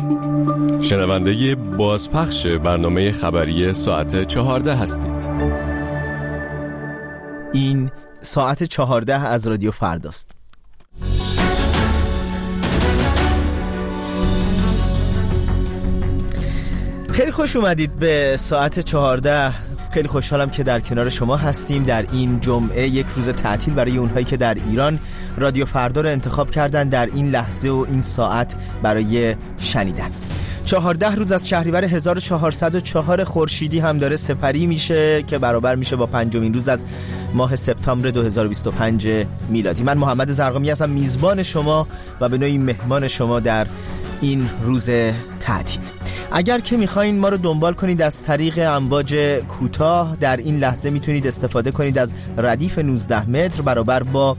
شنونده بازپخش برنامه خبری ساعت 14 هستید. این ساعت 14 از رادیو فرداست. خیلی خوش اومدید به ساعت 14. خیلی خوشحالم که در کنار شما هستیم در این جمعه، یک روز تعطیل برای اونهایی که در ایران رادیو فردا رو انتخاب کردن در این لحظه و این ساعت برای شنیدن. 14 روز از شهریور 1404 خورشیدی هم داره سپری میشه که برابر میشه با 5مین روز از ماه سپتامبر 2025 میلادی. من محمد زرقامی هستم، میزبان شما و به نوعی مهمان شما در این روز تعطیل. اگر که میخواین ما رو دنبال کنید از طریق امواج کوتاه، در این لحظه میتونید استفاده کنید از ردیف 19 متر برابر با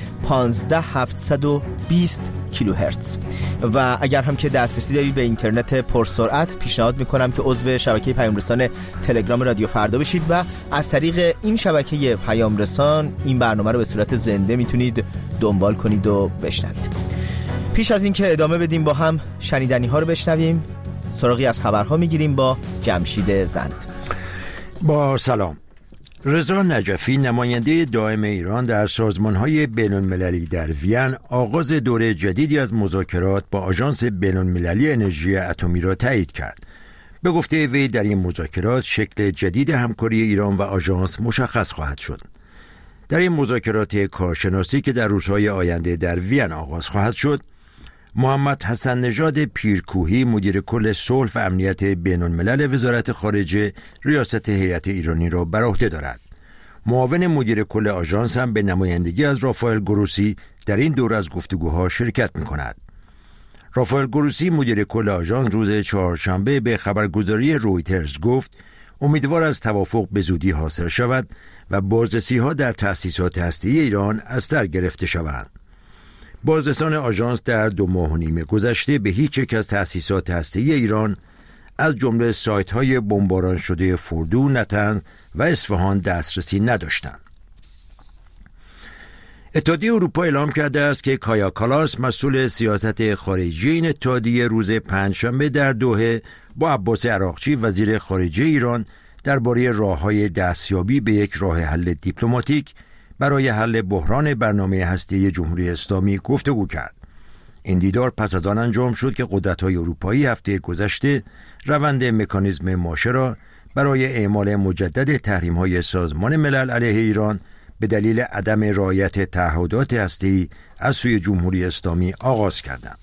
15720 کیلوهرتز و اگر هم که دسترسی دارید به اینترنت پرسرعت، پیشنهاد میکنم که عضو شبکه پیام رسان تلگرام رادیو فردا بشید و از طریق این شبکه پیام رسان این برنامه رو به صورت زنده میتونید دنبال کنید و بشنوید. پیش از این که ادامه بدیم با هم شنیدنی ها رو بشنویم، سراغی از خبرها میگیریم با جمشید زند. با سلام. رضا نجفی، نماینده دائم ایران در سازمان‌های بین‌المللی در وین، آغاز دوره جدیدی از مذاکرات با آژانس بین‌المللی انرژی اتمی را تایید کرد. به گفته وی در این مذاکرات شکل جدید همکاری ایران و آژانس مشخص خواهد شد. در این مذاکرات کارشناسی که در روزهای آینده در وین آغاز خواهد شد، محمد حسن نژاد پیرکوهی، مدیر کل صلح و امنیت بین‌الملل وزارت خارجه، ریاست هیئت ایرانی را بر عهده دارد. معاون مدیر کل آژانس هم به نمایندگی از رافائل گروسی در این دور از گفتگوها شرکت می‌کند. رافائل گروسی، مدیر کل آژانس، روز چهارشنبه به خبرگزاری رویترز گفت امیدوار از توافق به زودی حاصل شود و بازرسی‌ها در تأسیسات هسته‌ای ایران از سر گرفته شوند. بازرسان آژانس در 2.5 ماه گذشته به هیچ یک از تأسیسات هسته‌ای ایران از جمله سایت‌های بمباران شده فردو، نطنز و اصفهان دسترسی نداشتند. اتحادیه اروپا اعلام کرده است که کایا کالاس، مسئول سیاست خارجی این اتحادیه، روز پنجشنبه در دوحه با عباس عراقچی، وزیر خارجه ایران، درباره راه‌های دستیابی به یک راه حل دیپلماتیک برای حل بحران برنامه هسته‌ای جمهوری اسلامی گفتگو کرد. این دیدار پس از آن انجام شد که قدرت‌های اروپایی هفته گذشته روند مکانیزم ماشه را برای اعمال مجدد تحریم‌های سازمان ملل علیه ایران به دلیل عدم رعایت تعهدات هسته‌ای از سوی جمهوری اسلامی آغاز کردند.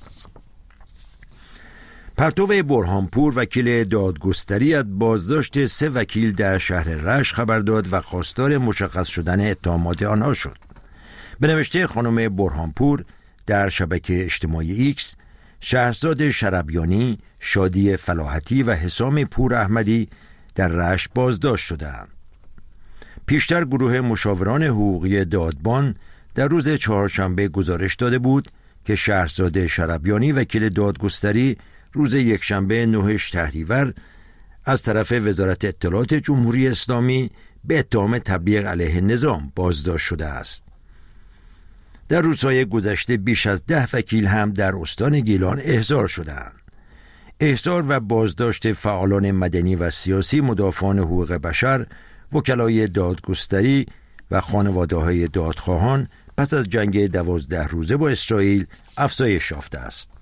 پرتو برهانپور، وکیل دادگستری، از بازداشت 3 وکیل در شهر رشت خبر داد و خواستار مشخص شدن اتهامات آنها شد. به نوشته خانم برهانپور در شبکه اجتماعی ایکس، شهرزاد شربیانی، شادی فلاحتی و حسام پور احمدی در رشت بازداشت شدند. پیشتر گروه مشاوران حقوقی دادبان در روز چهارشنبه گزارش داده بود که شهرزاد شربیانی، وکیل دادگستری، روز یکشنبه 9 شهریور از طرف وزارت اطلاعات جمهوری اسلامی به اتهام تبلیغ علیه نظام بازداشت شده است. در روزهای گذشته بیش از 10 وکیل هم در استان گیلان احضار شدند. احضار و بازداشت فعالان مدنی و سیاسی، مدافعان حقوق بشر، وکلای دادگستری و خانواده‌های دادخواهان پس از جنگ 12 روزه با اسرائیل افزایش یافته است.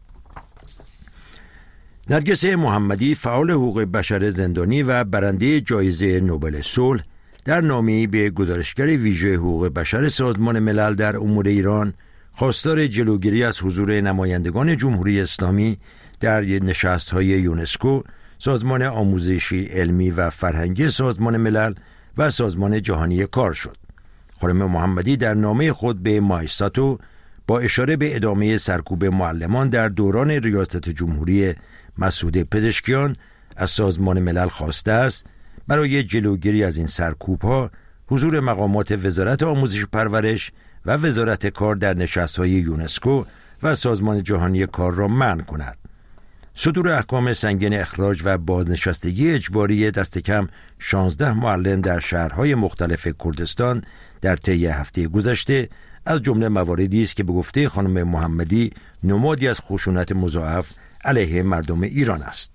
نرگس محمدی، فعال حقوق بشر زندانی و برنده جایزه نوبل صلح، در نامه‌ای به گزارشگر ویژه حقوق بشر سازمان ملل در امور ایران خواستار جلوگیری از حضور نمایندگان جمهوری اسلامی در نشست‌های یونسکو، سازمان آموزشی، علمی و فرهنگی سازمان ملل و سازمان جهانی کار شد. خانم محمدی در نامه خود به مایستاتو با اشاره به ادامه سرکوب معلمان در دوران ریاست جمهوری مسعود پزشکیان از سازمان ملل خواسته است برای جلوگیری از این سرکوب‌ها حضور مقامات وزارت آموزش و پرورش و وزارت کار در نشست‌های یونسکو و سازمان جهانی کار را منع کند. صدور احکام سنگین اخراج و بازنشستگی اجباری دست کم 16 معلم در شهرهای مختلف کردستان در طی هفته گذشته از جمله مواردی است که به گفته خانم محمدی نمادی از خشونت مضاعف علیه مردم ایران است.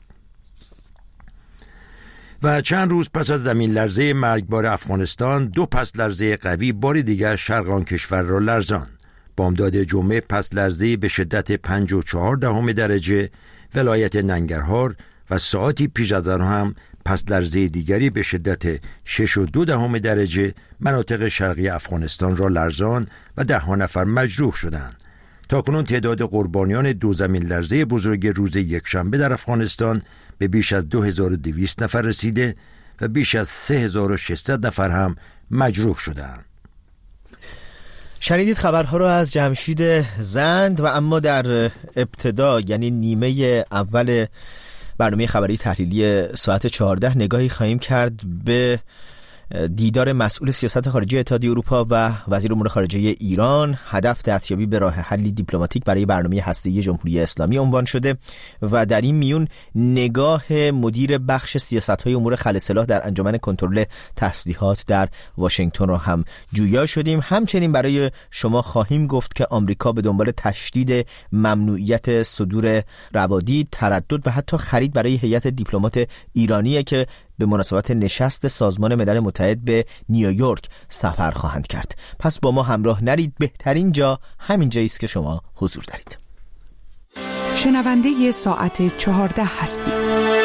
و چند روز پس از زمین لرزه مرگبار افغانستان، 2 پس لرزه قوی بار دیگر شرق آن کشور را لرزاند. بامداد جمعه پس لرزه به شدت 5.4 درجه ولایت ننگرهار و ساعتی پیش از آن هم پس لرزه دیگری به شدت 6.2 درجه مناطق شرقی افغانستان را لرزاند و 10 نفر مجروح شدند. تاکنون تعداد قربانیان 2 زمین لرزه بزرگ روز یکشنبه در افغانستان به بیش از 2200 نفر رسیده و بیش از 3600 نفر هم مجروح شدند. شنیدید خبرها رو از جمشید زند و اما در ابتدا، یعنی نیمه اول برنامه خبری تحلیلی ساعت 14 نگاهی خواهیم کرد به دیدار مسئول سیاست خارجی اتحادیه اروپا و وزیر امور خارجه ایران. هدف دستیابی به راه حلی دیپلماتیک برای برنامه هسته‌ای جمهوری اسلامی عنوان شده و در این میون نگاه مدیر بخش سیاست‌های امور خلسلاح در انجمن کنترل تسلیحات در واشنگتن را هم جویا شدیم. همچنین برای شما خواهیم گفت که آمریکا به دنبال تشدید ممنوعیت صدور روادید، تردد و حتی خرید برای هیئت دیپلمات ایرانیه که به مناسبت نشست سازمان ملل متحد به نیویورک سفر خواهند کرد. پس با ما همراه نرید، بهترین جا همین جایی است که شما حضور دارید. شنونده ساعت 14 هستید.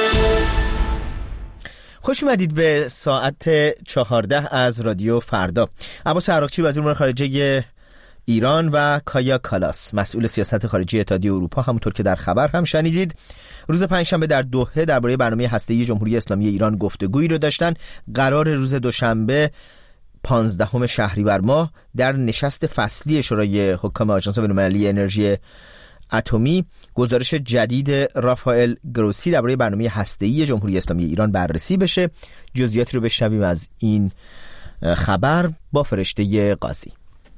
خوش اومدید به ساعت 14 از رادیو فردا. عباس عراقچی وزیر امور خارجه ایران و کایا کالاس مسئول سیاست خارجی اتحادیه اروپا، همونطور که در خبر هم شنیدید، روز پنجشنبه در دوحه درباره برنامه هسته‌ای جمهوری اسلامی ایران گفتگویی رو داشتن. قرار روز دوشنبه 15 شهریور ماه در نشست فصلی شورای حکام آژانس بین‌المللی انرژی اتمی گزارش جدید رافائل گروسی درباره برنامه هسته‌ای جمهوری اسلامی ایران بررسی بشه. جزئیاتی رو بشنویم از این خبر با فرشته قاضی.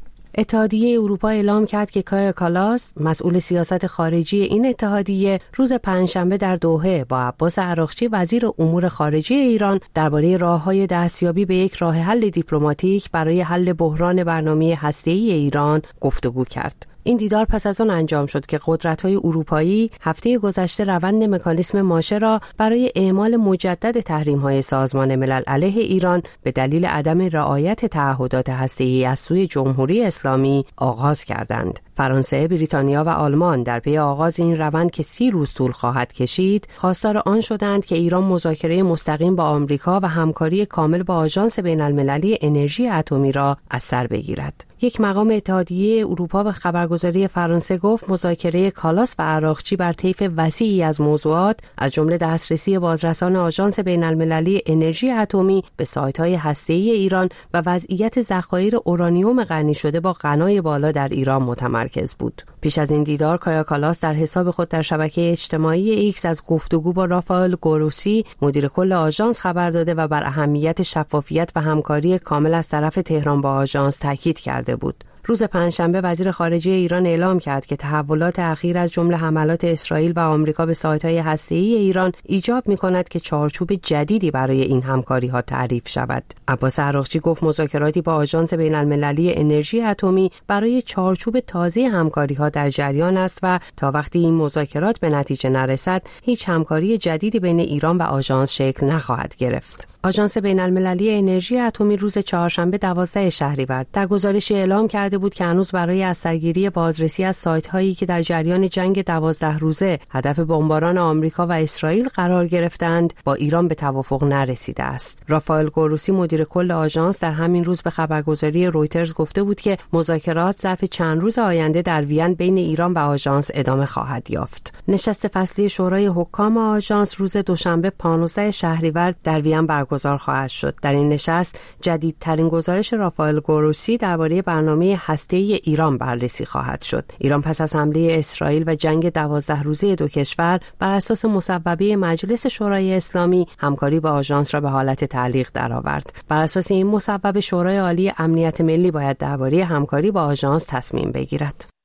اتحادیه اروپا اعلام کرد که کایا کالاس مسئول سیاست خارجی این اتحادیه روز پنجشنبه در دوحه با عباس عراقچی وزیر امور خارجه ایران درباره راه‌های دستیابی به یک راه حل دیپلماتیک برای حل بحران برنامه هسته‌ای ایران گفتگو کرد. این دیدار پس از آن انجام شد که قدرت‌های اروپایی هفته گذشته روند مکانیسم ماشه را برای اعمال مجدد تحریم‌های سازمان ملل علیه ایران به دلیل عدم رعایت تعهدات هسته‌ای از سوی جمهوری اسلامی آغاز کردند. فرانسه، بریتانیا و آلمان در پی آغاز این روند که 30 روز طول خواهد کشید، خواستار آن شدند که ایران مذاکره مستقیم با آمریکا و همکاری کامل با آژانس بین‌المللی انرژی اتمی را از سر بگیرد. یک مقام اتحادیه اروپا به خبرگزاری فرانسه گفت مذاکره کالاس و عراقچی بر طیف وسیعی از موضوعات از جمله دسترسی بازرسان آژانس بین‌المللی انرژی اتمی به سایت‌های هسته‌ای ایران و وضعیت ذخایر اورانیوم غنی شده با غنای بالا در ایران متمرکز بود. پیش از این دیدار کایا کالاس در حساب خود در شبکه اجتماعی ایکس از گفتگو با رافائل گروسی مدیر کل آژانس خبر داده و بر اهمیت شفافیت و همکاری کامل از طرف تهران با آژانس تاکید کرده بود. روز پنجشنبه وزیر خارجه ایران اعلام کرد که تحولات اخیر از جمله حملات اسرائیل و آمریکا به سایت‌های هسته‌ای ایران ایجاب می‌کند که چارچوب جدیدی برای این همکاری‌ها تعریف شود. عباس عراقچی گفت مذاکراتی با آژانس بین‌المللی انرژی اتمی برای چارچوب تازه همکاری‌ها در جریان است و تا وقتی این مذاکرات به نتیجه نرسد، هیچ همکاری جدیدی بین ایران و آژانس شکل نخواهد گرفت. آژانس بین‌المللی انرژی اتمی روز چهارشنبه 12 شهریور در گزارشی اعلام کرده بود که هنوز برای از سرگیری بازرسی از سایت‌هایی که در جریان جنگ 12 روزه هدف بمباران آمریکا و اسرائیل قرار گرفتند با ایران به توافق نرسیده است. رافائل گروسی مدیر کل آژانس در همین روز به خبرگزاری رویترز گفته بود که مذاکرات ظرف چند روز آینده در وین بین ایران و آژانس ادامه خواهد یافت. نشست فصلی شورای حکام آژانس روز دوشنبه 15 شهریور در وین برگزار خواهد شد. در این نشست جدیدترین گزارش رافائل گروسی درباره برنامه هسته‌ای ایران بررسی خواهد شد. ایران پس از حمله اسرائیل و جنگ 12 روزه دو کشور بر اساس مصوبه مجلس شورای اسلامی همکاری با آژانس را به حالت تعلیق درآورد. بر اساس این مصوبه شورای عالی امنیت ملی باید درباره همکاری با آژانس تصمیم بگیرد.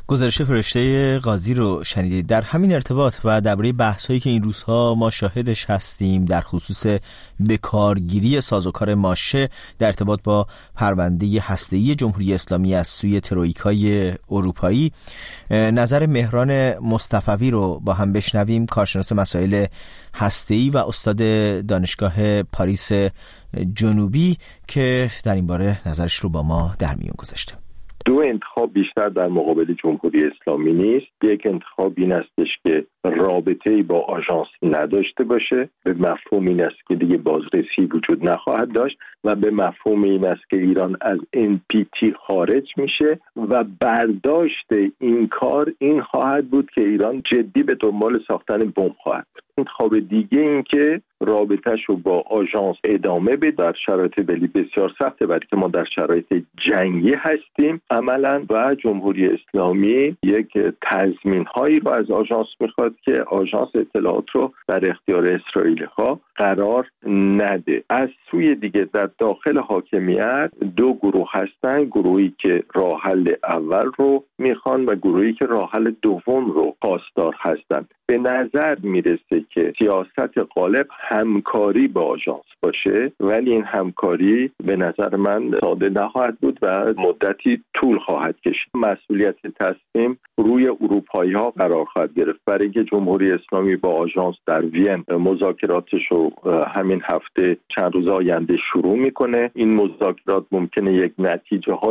گزارش فرشته قاضی رو شنیدید. در همین ارتباط و درباره بحث‌هایی که این روزها ما شاهدش هستیم در خصوص بکارگیری سازوکار ماشه در ارتباط با پرونده هسته‌ای جمهوری اسلامی از سوی ترویکای اروپایی، نظر مهران مصطفوی رو با هم بشنویم، کارشناس مسائل هسته‌ای و استاد دانشگاه پاریس جنوبی که در این باره نظرش رو با ما در میون گذاشته. دو انتخاب بیشتر در مقابل جمهوری اسلامی نیست. یک انتخاب این استش که رابطه‌ای با آژانس نداشته باشه، به مفهوم این است که دیگه بازرسی وجود نخواهد داشت و به مفهوم این است که ایران از NPT خارج میشه و برداشت این کار این خواهد بود که ایران جدی به دنبال ساختن بمب خواهد بود. انتخاب دیگه این که رابطه‌ش رو با آژانس ادامه بده در شرایط بسیار سخته، برای که ما در شرایط جنگی هستیم عملاً و جمهوری اسلامی یک تضمین‌هایی رو از آژانس میخواد که آژانس اطلاعات رو در اختیار اسرائیلی‌ها قرار نده. از سوی دیگه در داخل حاکمیت دو گروه هستن، گروهی که راه حل اول رو میخوان و گروهی که راه حل دوم رو خواستار هستن. به نظر میرسه که سیاست غالب همکاری با آژانس باشه، ولی این همکاری به نظر من ساده نخواهد بود و مدتی طول خواهد کشید. مسئولیت تصمیم روی اروپایی ها قرار خواهد گرفت، برای اینکه جمهوری اسلامی با آژانس در وین مذاکراتش رو همین هفته چند روز آینده شروع میکنه. این مذاکرات ممکنه یک نتیجه های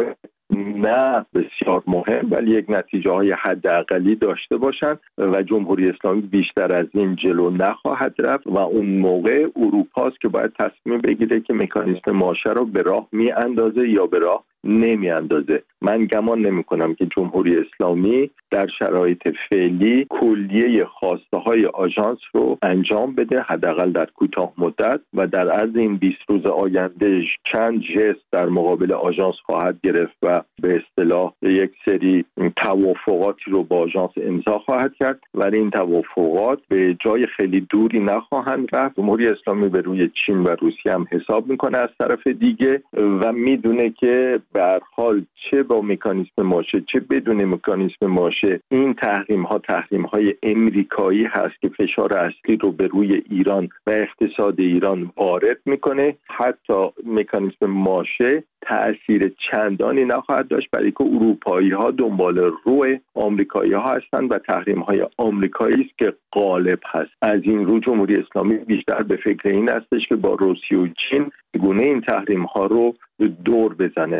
نه بسیار مهم ولی یک نتیجه های حداقلی داشته باشند و جمهوری اسلامی بیشتر از این جلو نخواهد رفت و اون موقع اروپاست که باید تصمیم بگیره که مکانیزم ماشه رو به راه میاندازه یا به راه نمیاندازه. من گمان نمی کنم که جمهوری اسلامی در شرایط فعلی کلیه خواسته های آژانس رو انجام بده، حداقل در کوتاه مدت، و در عرض این 20 روز آینده چند ژست در مقابل آژانس خواهد گرفت و به اصطلاح یک سری توافقاتی رو با آژانس امضا خواهد کرد، ولی این توافقات به جای خیلی دوری نخواهند رفت. جمهوری اسلامی به روی چین و روسیه هم حساب میکنه از طرف دیگه و میدونه که به هر حال چه با مکانیزم ماشه چه بدون مکانیزم ماشه این تحریم‌های امریکایی هست که فشار اصلی رو به روی ایران و اقتصاد ایران وارد میکنه. حتی مکانیزم ماشه تأثیر چندانی نخواهد داشت، برای که اروپایی‌ها دنبال روی آمریکایی‌ها هستند و تحریم‌های آمریکایی است که غالب هست. از این رو جمهوری اسلامی بیشتر به فکر این هستش که با روسیه و چین گونه این تحریم‌ها رو دور بزنه.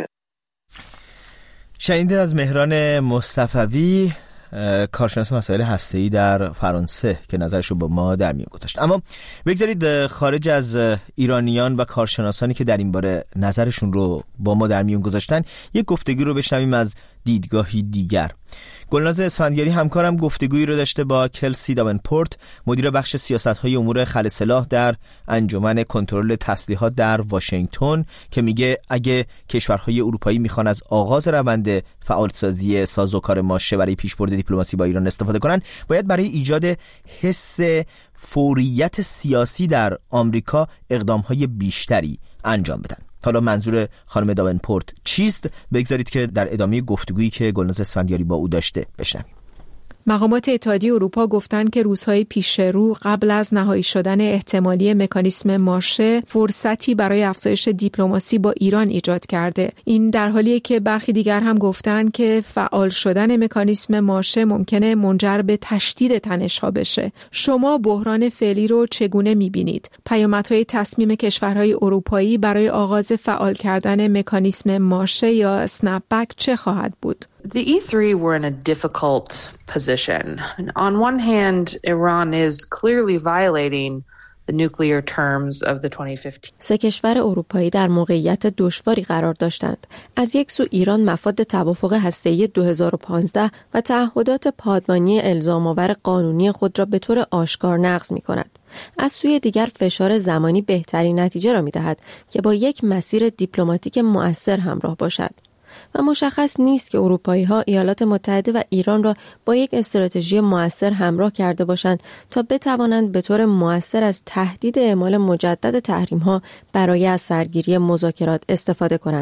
شنیدید از مهران مصطفوی، کارشناس مسائل هسته‌ای در فرانسه که نظرش رو با ما در میون گذاشت. اما بگذارید خارج از ایرانیان و کارشناسانی که در این باره نظرشون رو با ما در میون گذاشتن، یک گفتگو رو بشنویم از دیدگاهی دیگر. گلناز اسفندیاری همکارم گفتگویی رو داشته با کلسی داونپورت، مدیر بخش سیاست‌های امور خل سلاح در انجمن کنترل تسلیحات در واشنگتن، که میگه اگه کشورهای اروپایی میخوان از آغاز روند فعالسازی سازوکار ماشه برای پیشبرد دیپلماسی با ایران استفاده کنن، باید برای ایجاد حس فوریت سیاسی در آمریکا اقدام‌های بیشتری انجام بدن. حالا منظور خانم داونپورت چیست؟ بگذارید که در ادامه گفتگویی که گلناز اسفندیاری با او داشته بشنویم. مقامات اتحادیه اروپا گفتند که روزهای پیش رو قبل از نهایی شدن احتمالی مکانیزم ماشه فرصتی برای افزایش دیپلماسی با ایران ایجاد کرده. این در حالیه که برخی دیگر هم گفتند که فعال شدن مکانیزم ماشه ممکنه منجر به تشدید تنش‌ها بشه. شما بحران فعلی رو چگونه می‌بینید؟ پیامدهای تصمیم کشورهای اروپایی برای آغاز فعال کردن مکانیزم ماشه یا اسنپ بک چه خواهد بود؟ The E3 were in a difficult position. On one hand, Iran is clearly violating the nuclear terms of the 2015. سه کشور اروپایی در موقعیت دشواری قرار داشتند. از یک سو ایران مفاد توافق هسته‌ای 2015 و تعهدات پادمانی الزام‌آور قانونی خود را به طور آشکار نقض می‌کند. از سوی دیگر فشار زمانی بهترین نتیجه را می‌دهد که با یک مسیر دیپلماتیک مؤثر همراه باشد. و مشخص نیست که اروپایی‌ها ایالات متحده و ایران را با یک استراتژی مؤثر همراه کرده باشند تا بتوانند به طور مؤثر از تهدید اعمال مجدد تحریم‌ها برای از سرگیری مذاکرات استفاده کنند.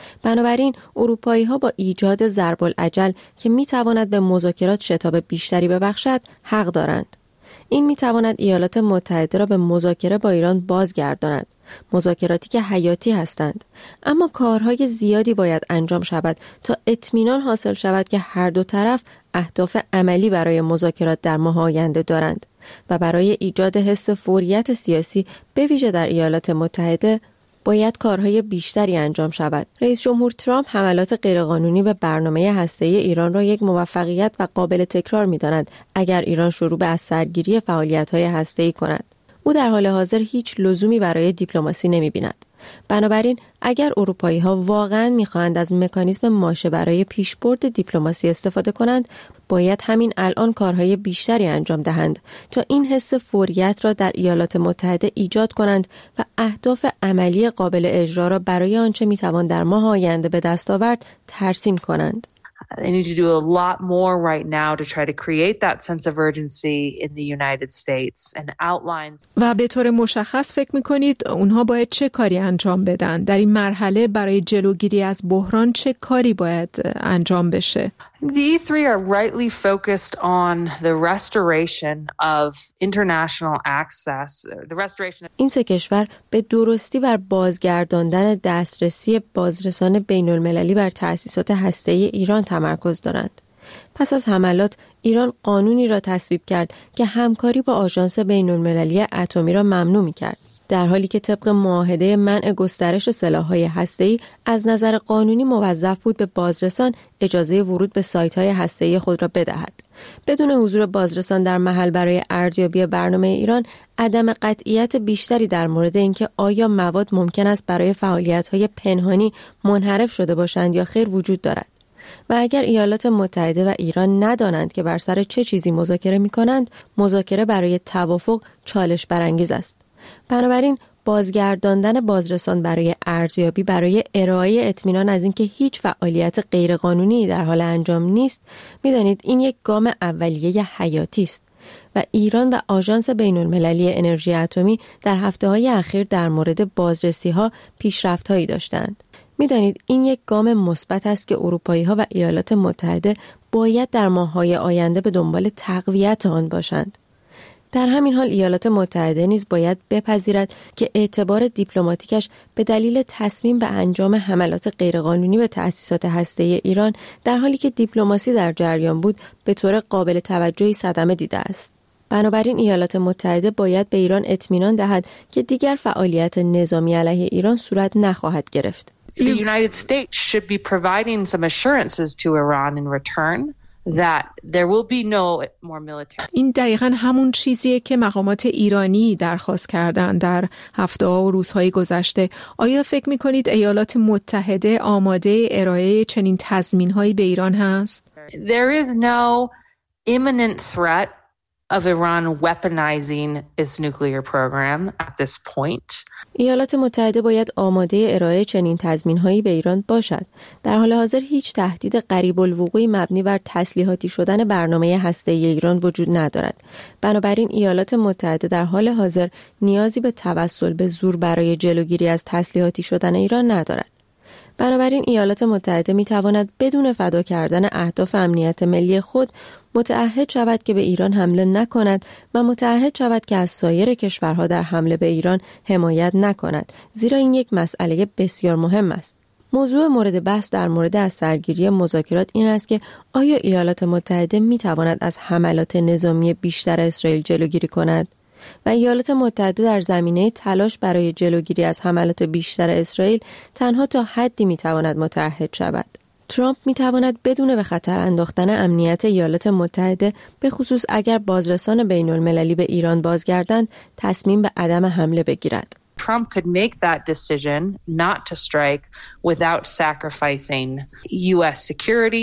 بنابراین اروپایی‌ها با ایجاد ضرب العجل که می‌تواند به مذاکرات شتاب بیشتری ببخشد حق دارند. این می‌تواند ایالات متحده را به مذاکره با ایران بازگرداند، مذاکراتی که حیاتی هستند، اما کارهای زیادی باید انجام شود تا اطمینان حاصل شود که هر دو طرف اهداف عملی برای مذاکرات در ماه آینده دارند و برای ایجاد حس فوریت سیاسی به ویژه در ایالات متحده باید کارهای بیشتری انجام شود. رئیس جمهور ترامپ حملات غیرقانونی به برنامه هسته‌ای ایران را یک موفقیت و قابل تکرار می‌داند اگر ایران شروع به از سرگیری فعالیت‌های هسته‌ای کند. او در حال حاضر هیچ لزومی برای دیپلماسی نمی‌بیند. بنابراین اگر اروپایی‌ها واقعاً می‌خواهند از مکانیزم ماشه برای پیشبرد دیپلماسی استفاده کنند، باید همین الان کارهای بیشتری انجام دهند تا این حس فوریت را در ایالات متحده ایجاد کنند و اهداف عملی قابل اجرا را برای آنچه می‌توان در ماه آینده به دست آورد ترسیم کنند. They need to do a lot more right now to try to create that sense of urgency in the United States and outlines. و به طور مشخص فکر می‌کنید اونها باید چه کاری انجام بدن؟ در این مرحله برای جلوگیری از بحران چه کاری باید انجام بشه؟ The E3 are rightly focused on the restoration of international access, the restoration. این سه کشور به درستی بر بازگرداندن دسترسی بازرسان بین‌المللی بر تأسیسات هسته‌ای ایران تمرکز دارند. پس از حملات ایران قانونی را تصویب کرد که همکاری با آژانس بین‌المللی اتمی را ممنوع می‌کرد، در حالی که طبق معاهده منع گسترش سلاح‌های هسته‌ای از نظر قانونی موظف بود به بازرسان اجازه ورود به سایت‌های هسته‌ای خود را بدهد. بدون حضور بازرسان در محل برای ارزیابی برنامه ایران، عدم قطعیت بیشتری در مورد اینکه آیا مواد ممکن است برای فعالیت‌های پنهانی منحرف شده باشند یا خیر وجود دارد. و اگر ایالات متحده و ایران ندانند که بر سر چه چیزی مذاکره می‌کنند، مذاکره برای توافق چالش برانگیز است. بنابراین بازگرداندن بازرسان برای ارزیابی برای ارائه اطمینان از اینکه هیچ فعالیت غیرقانونی در حال انجام نیست، می‌دانید این یک گام اولیه حیاتی است و ایران و آژانس بین‌المللی انرژی اتمی در هفته‌های اخیر در مورد بازرسی‌ها پیشرفت‌هایی داشتند. می‌دانید این یک گام مثبت است که اروپایی‌ها و ایالات متحده باید در ماه‌های آینده به دنبال تقویت آن باشند. در همین حال ایالات متحده نیز باید بپذیرد که اعتبار دیپلماتیکش به دلیل تصمیم به انجام حملات غیرقانونی به تأسیسات هسته‌ای ایران در حالی که دیپلماسی در جریان بود به طور قابل توجهی صدمه دیده است. بنابراین ایالات متحده باید به ایران اطمینان دهد که دیگر فعالیت نظامی علیه ایران صورت نخواهد گرفت. The United States should be providing some assurances to Iran in return that there will be no more military. این دقیقاً همون چیزیه که مقامات ایرانی درخواست کردن در هفته‌ها و روزهای گذشته. آیا فکر می‌کنید ایالات متحده آماده ارائه چنین تضمین‌هایی به ایران هست؟ There is no imminent threat of Iran weaponizing its nuclear program at this point. ایالات متحده باید آماده ارائه چنین تضمین‌هایی به ایران باشد. در حال حاضر هیچ تهدید قریب الوقوع مبنی بر تسلیحاتی شدن برنامه هسته‌ای ایران وجود ندارد. بنابراین ایالات متحده در حال حاضر نیازی به توسل به زور برای جلوگیری از تسلیحاتی شدن ایران ندارد. بنابراین ایالات متحده می‌تواند بدون فدا کردن اهداف امنیت ملی خود متعهد شود که به ایران حمله نکند و متعهد شود که از سایر کشورها در حمله به ایران حمایت نکند، زیرا این یک مسئله بسیار مهم است. موضوع مورد بحث در مورد از سرگیری مذاکرات این است که آیا ایالات متحده می‌تواند از حملات نظامی بیشتر اسرائیل جلوگیری کند؟ و ایالات متحده در زمینه تلاش برای جلوگیری از حملات بیشتر اسرائیل تنها تا حدی میتواند متعهد شود. ترامپ میتواند بدون به خطر انداختن امنیت ایالات متحده، به خصوص اگر بازرسان بین المللی به ایران بازگردند، تصمیم به عدم حمله بگیرد. Trump could make that decision not to strike without sacrificing U.S. security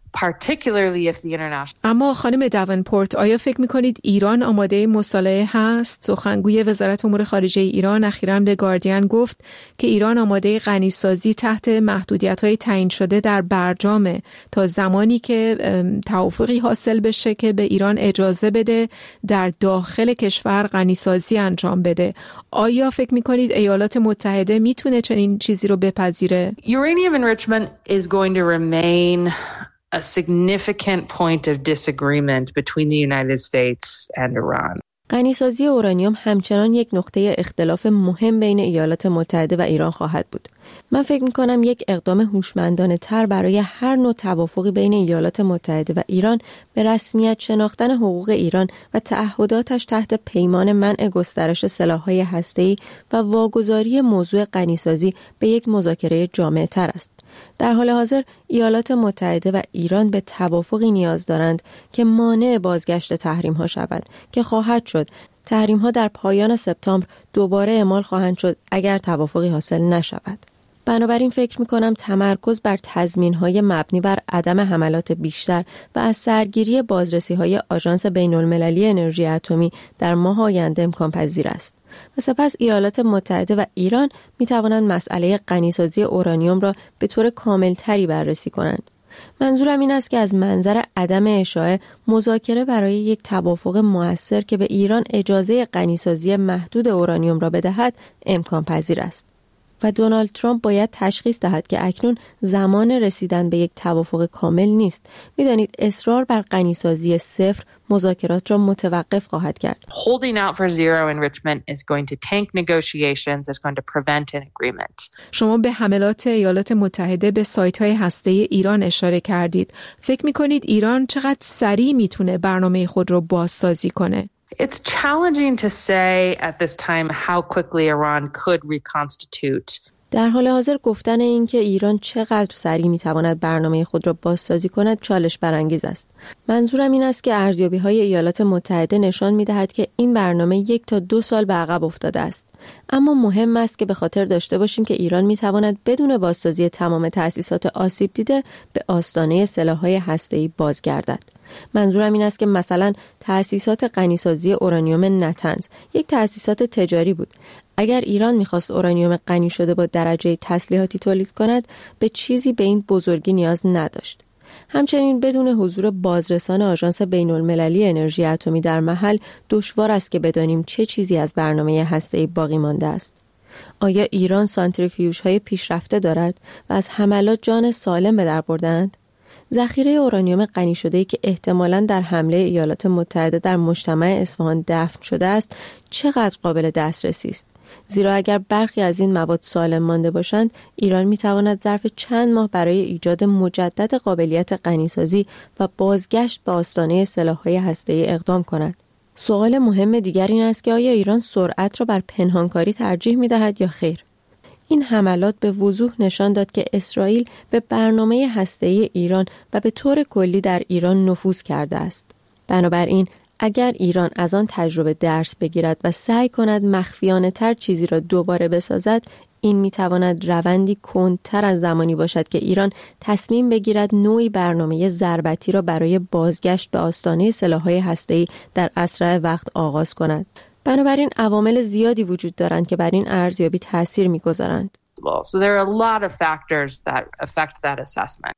particularly if the international. اما خانم داونپورت، آیا فکر می‌کنید ایران آماده مصالحه هست؟ سخنگوی وزارت امور خارجه ایران اخیراً به گاردین گفت که ایران آماده غنیسازی تحت محدودیت‌های تعیین شده در برجامه تا زمانی که توافقی حاصل بشه که به ایران اجازه بده در داخل کشور غنیسازی انجام بده. آیا فکر می‌کنید ایالات متحده میتونه چنین چیزی رو بپذیره؟ Uranium enrichment is going to remain a significant point of disagreement between the United States and Iran. غنیسازی اورانیوم همچنان یک نقطه اختلاف مهم بین ایالات متحده و ایران خواهد بود. من فکر می‌کنم یک اقدام هوشمندانه تر برای هر نوع توافقی بین ایالات متحده و ایران به رسمیت شناختن حقوق ایران و تعهداتش تحت پیمان منع گسترش سلاح‌های هسته‌ای و واگذاری موضوع غنیسازی به یک مذاکره جامع تر است. در حال حاضر ایالات متحده و ایران به توافقی نیاز دارند که مانع بازگشت تحریم‌ها شود که خواهد شد. تحریم‌ها در پایان سپتامبر دوباره اعمال خواهند شد اگر توافقی حاصل نشود. بنابراین فکر می‌کنم تمرکز بر تضمین‌های مبنی بر عدم حملات بیشتر و از سرگیری بازرسی‌های آژانس بین‌المللی انرژی اتمی در ماه آینده امکان پذیر است. و سپس ایالات متحده و ایران می‌توانند مسئله غنیسازی اورانیوم را به طور کامل‌تری بررسی کنند. منظورم این است که از منظر عدم اشاعه مذاکره برای یک توافق مؤثر که به ایران اجازه غنیسازی محدود اورانیوم را بدهد امکان پذیر است. و دونالد ترامپ باید تشخیص دهد که اکنون زمان رسیدن به یک توافق کامل نیست. می‌دانید اصرار بر غنیسازی صفر مذاکرات را متوقف خواهد کرد. Holding out for zero enrichment is going to tank negotiations, is going to prevent an agreement. شما به حملات ایالات متحده به سایت‌های هسته‌ای ایران اشاره کردید. فکر می‌کنید ایران چقدر سریع میتونه برنامه خود را بازسازی کنه؟ It's challenging to say at this time how quickly Iran could reconstitute. در حال حاضر گفتن این که ایران چقدر سریع میتواند برنامه خود را بازسازی کند چالش برانگیز است. منظورم این است که ارزیابی‌های ایالات متحده نشان می‌دهد که این برنامه 1 تا 2 سال به عقب افتاده است. اما مهم است که به خاطر داشته باشیم که ایران میتواند بدون بازسازی تمام تأسیسات آسیب دیده به آستانه سلاح‌های هسته‌ای بازگردد. منظورم این است که مثلا تأسیسات غنیسازی اورانیوم نتنز یک تأسیسات تجاری بود. اگر ایران می‌خواست اورانیوم غنی شده با درجه تسلیحاتی تولید کند، به چیزی به این بزرگی نیاز نداشت. همچنین بدون حضور بازرسان آژانس بین‌المللی انرژی اتمی در محل، دشوار است که بدانیم چه چیزی از برنامه هسته‌ای باقی مانده است. آیا ایران سانتریفیوژهای پیشرفته دارد و از حملات جان سالم به در بردند؟ ذخیره اورانیوم غنی شده‌ای که احتمالاً در حمله ایالات متحده در مجتمع اصفهان دفن شده است، چقدر قابل دسترسی است؟ زیرا اگر برخی از این مواد سالم مانده باشند، ایران می‌تواند ظرف چند ماه برای ایجاد مجدد قابلیت غنیسازی و بازگشت به آستانه سلاح‌های هسته‌ای اقدام کند. سوال مهم دیگر این است که آیا ایران سرعت را بر پنهانکاری ترجیح می‌دهد یا خیر؟ این حملات به وضوح نشان داد که اسرائیل به برنامه هسته‌ای ایران و به طور کلی در ایران نفوذ کرده است. بنابراین اگر ایران از آن تجربه درس بگیرد و سعی کند مخفیانه تر چیزی را دوباره بسازد، این میتواند روندی کندتر از زمانی باشد که ایران تصمیم بگیرد نوعی برنامه ضربتی را برای بازگشت به آستانه سلاح‌های هسته‌ای در اسرع وقت آغاز کند. بنابراین عوامل زیادی وجود دارند که بر این ارزیابی تأثیر می‌گذارند. So there are a lot of factors that affect that assessment.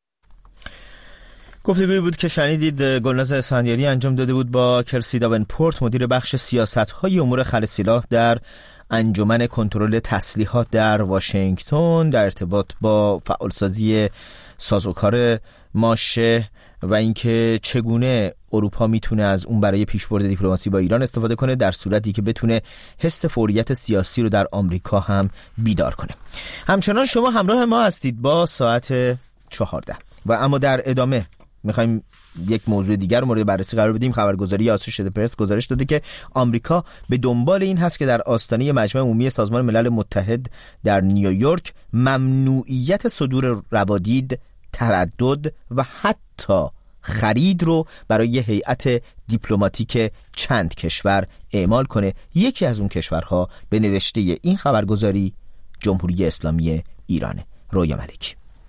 گفتگویی بود که شنیدید گلناز اسفندیاری انجام داده بود با کرسی داونپورت، مدیر بخش سیاست‌های امور خلع سلاح در انجمن کنترل تسلیحات در واشنگتن در ارتباط با فعالسازی سازوکار ماشه و اینکه چگونه اروپا میتونه از اون برای پیشبرد دیپلماسی با ایران استفاده کنه در صورتی که بتونه حس فوریت سیاسی رو در آمریکا هم بیدار کنه. همچنان شما همراه ما هستید با ساعت 14 و اما در ادامه میخوایم یک موضوع دیگر رو مورد بررسی قرار بدیم. خبرگزاری آسوشیتد پرس گزارش داده که آمریکا به دنبال این هست که در آستانه مجمع عمومی سازمان ملل متحد در نیویورک ممنوعیت صدور روادید، تردد و حتی خرید رو برای هیئت دیپلماتیک چند کشور اعمال کنه. یکی از اون کشورها به نوشته این خبرگزاری جمهوری اسلامی ایرانه. رویا ملکی.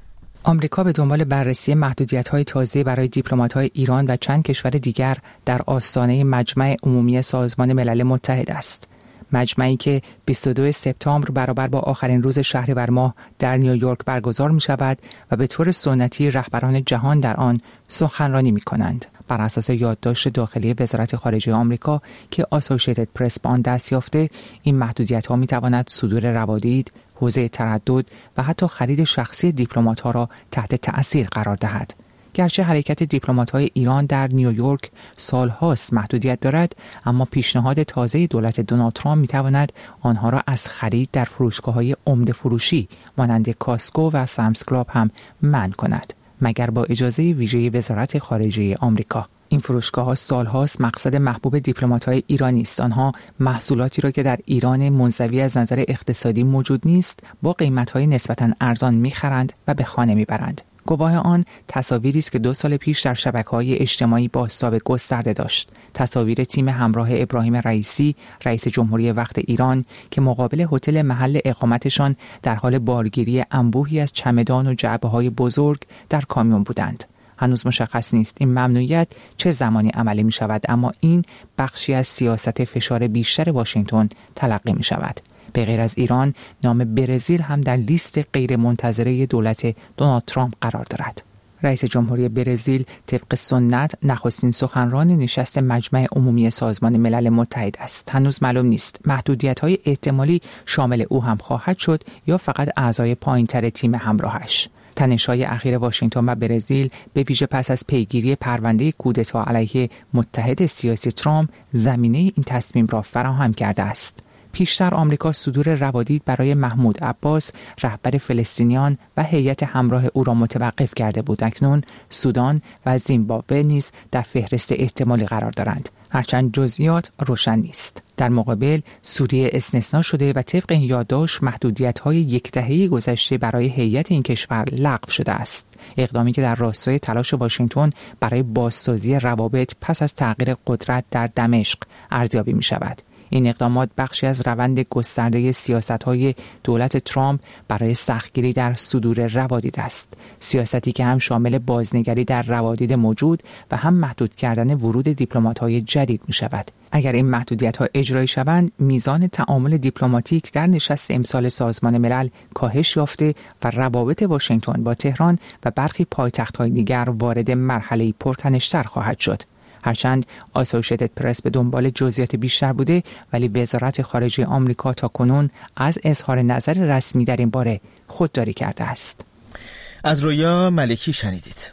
آمریکا به دنبال بررسی محدودیت‌های تازه برای دیپلمات‌های ایران و چند کشور دیگر در آستانه مجمع عمومی سازمان ملل متحد است. مجمعی که 22 سپتامبر برابر با آخرین روز شهریور ماه در نیویورک برگزار می‌شود و به طور سنتی رهبران جهان در آن سخنرانی می‌کنند. بر اساس یادداشت داخلی وزارت خارجه آمریکا که آسوشیتد پرس به آن دست یافته، این محدودیت‌ها می‌تواند صدور روادید، حوزه تردد و حتی خرید شخصی دیپلمات‌ها را تحت تأثیر قرار دهد. گرچه حرکت دیپلمات‌های ایران در نیویورک سال‌هاست محدودیت دارد، اما پیشنهاد تازه دولت دونالد ترامپ می‌تواند آنها را از خرید در فروشگاه‌های عمده فروشی مانند کاسکو و سامز کلاب هم منع کند، مگر با اجازه ویژه وزارت خارجه آمریکا. این فروشگاه‌ها سال‌هاست مقصد محبوب دیپلمات‌های ایرانی است. آنها محصولاتی را که در ایران منزوی از نظر اقتصادی موجود نیست، با قیمت‌های نسبتاً ارزان می‌خرند و به خانه می‌برند. گواه آن تصاویری است که 2 سال پیش در شبکه‌های اجتماعی بازتاب گسترده داشت. تصاویر تیم همراه ابراهیم رئیسی، رئیس جمهوری وقت ایران، که مقابل هتل محل اقامتشان در حال بارگیری انبوهی از چمدان و جعبه‌های بزرگ در کامیون بودند. هنوز مشخص نیست این ممنوعیت چه زمانی عملی می شود، اما این بخشی از سیاست فشار بیشتر واشنگتن تلقی می شود. به غیر از ایران، نام برزیل هم در لیست غیر منتظره دولت دونالد ترامپ قرار دارد. رئیس جمهوری برزیل طبق سنت نخستین سخنران نشست مجمع عمومی سازمان ملل متحد است. هنوز معلوم نیست محدودیت‌های احتمالی شامل او هم خواهد شد یا فقط اعضای پایین‌تر تیم همراهش. تنش‌های اخیر واشنگتن و برزیل به ویژه پس از پیگیری پرونده کودتا علیه متحد سیاسی ترامپ زمینه این تصمیم را فراهم کرده است. پیشتر آمریکا صدور روادید برای محمود عباس، رهبر فلسطینیان و هیئت همراه او را متوقف کرده بود. اکنون سودان و زیمبابوه نیز در فهرست احتمالی قرار دارند، هرچند جزئیات روشن نیست. در مقابل سوریه استثناء شده و طبق این یادداشت محدودیت‌های یک دهه گذشته برای هیئت این کشور لغو شده است. اقدامی که در راستای تلاش واشنگتن برای بازسازی روابط پس از تغییر قدرت در دمشق ارزیابی می‌شود. این اقدامات بخشی از روند گسترده سیاست‌های دولت ترامپ برای سختگیری در صدور روادید است. سیاستی که هم شامل بازنگری در روادید موجود و هم محدود کردن ورود دیپلمات‌های جدید می‌شود. اگر این محدودیت‌ها اجرایی شوند، میزان تعامل دیپلماتیک در نشست امسال سازمان ملل کاهش یافته و روابط واشنگتن با تهران و برخی پایتخت‌های دیگر وارد مرحله‌ای پرتنش‌تر خواهد شد. هرچند آسوشیتد پرس به دنبال جزئیات بیشتر بوده، ولی وزارت خارجه آمریکا تاکنون از اظهار نظر رسمی در این باره خودداری کرده است. از رویا ملکی شنیدید.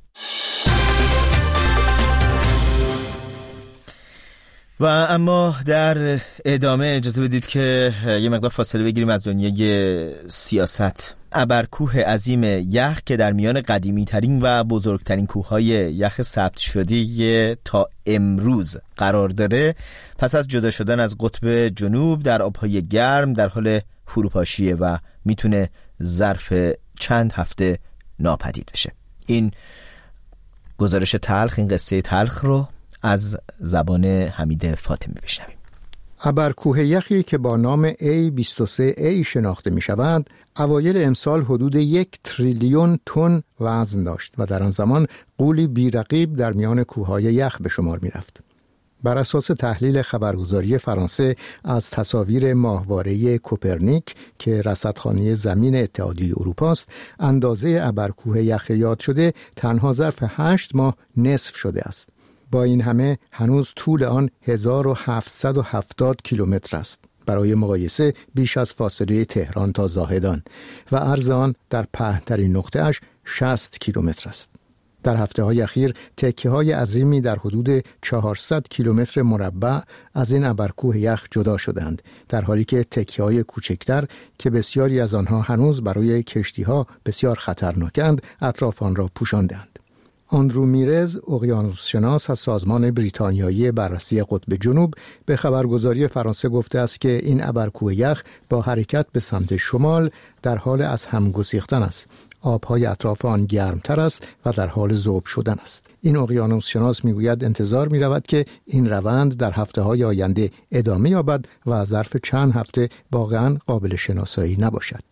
و اما در ادامه اجازه بدید که یه مقدار فاصله بگیریم از دنیای سیاست. ابرکوه عظیم یخ که در میان قدیمی ترین و بزرگترین کوههای یخ ثبت شده تا امروز قرار داره، پس از جدا شدن از قطب جنوب در آبهای گرم در حال فروپاشیه و میتونه ظرف چند هفته ناپدید بشه. این گزارش تلخ، این قصه تلخ رو از زبان حمید فاطمی بشنویم. ابرکوه یخی که با نام A23A شناخته می شود، اوایل امسال حدود 1 تریلیون تن وزن داشت و در آن زمان غولی بی‌رقیب در میان کوههای یخ به شمار می رفت. بر اساس تحلیل خبرگزاری فرانسه از تصاویر ماهواره کوپرنیک که رصدخانه زمین اتحادیه اروپا است، اندازه ابرکوه یخ یاد شده تنها ظرف 8 ماه نصف شده است. با این همه هنوز طول آن 1770 کیلومتر است. برای مقایسه بیش از فاصله تهران تا زاهدان و عرض آن در پهن‌ترین نقطه‌اش 60 کیلومتر است. در هفته‌های اخیر تکه‌های عظیمی در حدود 400 کیلومتر مربع از این ابرکوه یخ جدا شدند، در حالی که تکه‌های کوچکتر که بسیاری از آنها هنوز برای کشتی‌ها بسیار خطرناکند اطراف آن را پوشاندند. آندرو میرز، اقیانوسشناس از سازمان بریتانیایی بررسی قطب جنوب، به خبرگزاری فرانسه گفته است که این ابرکوه یخ با حرکت به سمت شمال در حال از هم گسیختن است. آبهای اطراف آن گرمتر است و در حال ذوب شدن است. این اقیانوسشناس میگوید انتظار می‌رود که این روند در هفته‌های آینده ادامه یابد و ظرف چند هفته واقعاً قابل شناسایی نباشد.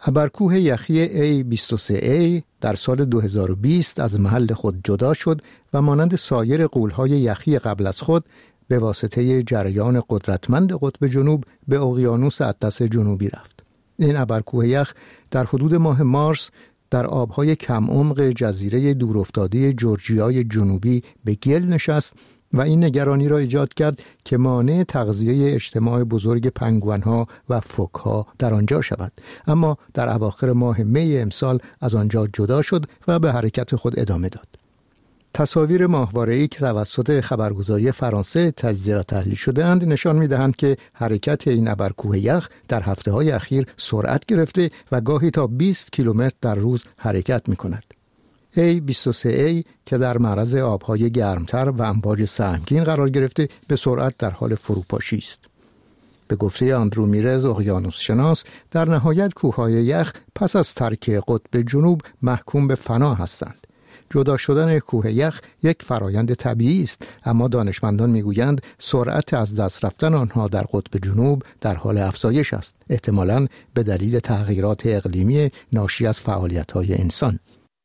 ابرکوه یخی A23A در سال 2020 از محل خود جدا شد و مانند سایر غول‌های یخی قبل از خود به واسطه جریان قدرتمند قطب جنوب به اقیانوس اطلس جنوبی رفت. این ابرکوه یخ در حدود ماه مارس در آبهای کم عمق جزیره دورافتاده جورجیای جنوبی به گل نشست و این نگرانی را ایجاد کرد که مانع تغذیه اجتماع بزرگ پنگوئن‌ها و فوک‌ها در آنجا شود، اما در اواخر ماه می امسال از آنجا جدا شد و به حرکت خود ادامه داد. تصاویر ماهواره‌ای که توسط خبرگزاری فرانسه تجزیه و تحلیل شده‌اند نشان می‌دهند که حرکت این ابرکوه یخ در هفته‌های اخیر سرعت گرفته و گاهی تا 20 کیلومتر در روز حرکت می‌کند. A23A که در معرض آب‌های گرمتر و امواج سهمگین قرار گرفته به سرعت در حال فروپاشی است. به گفته آندرو میرز اقیانوس شناس، در نهایت کوههای یخ پس از ترک قطب جنوب محکوم به فنا هستند. جدا شدن کوه یخ یک فرایند طبیعی است، اما دانشمندان میگویند سرعت از دست رفتن آنها در قطب جنوب در حال افزایش است، احتمالاً به دلیل تغییرات اقلیمی ناشی از فعالیت‌های انسان.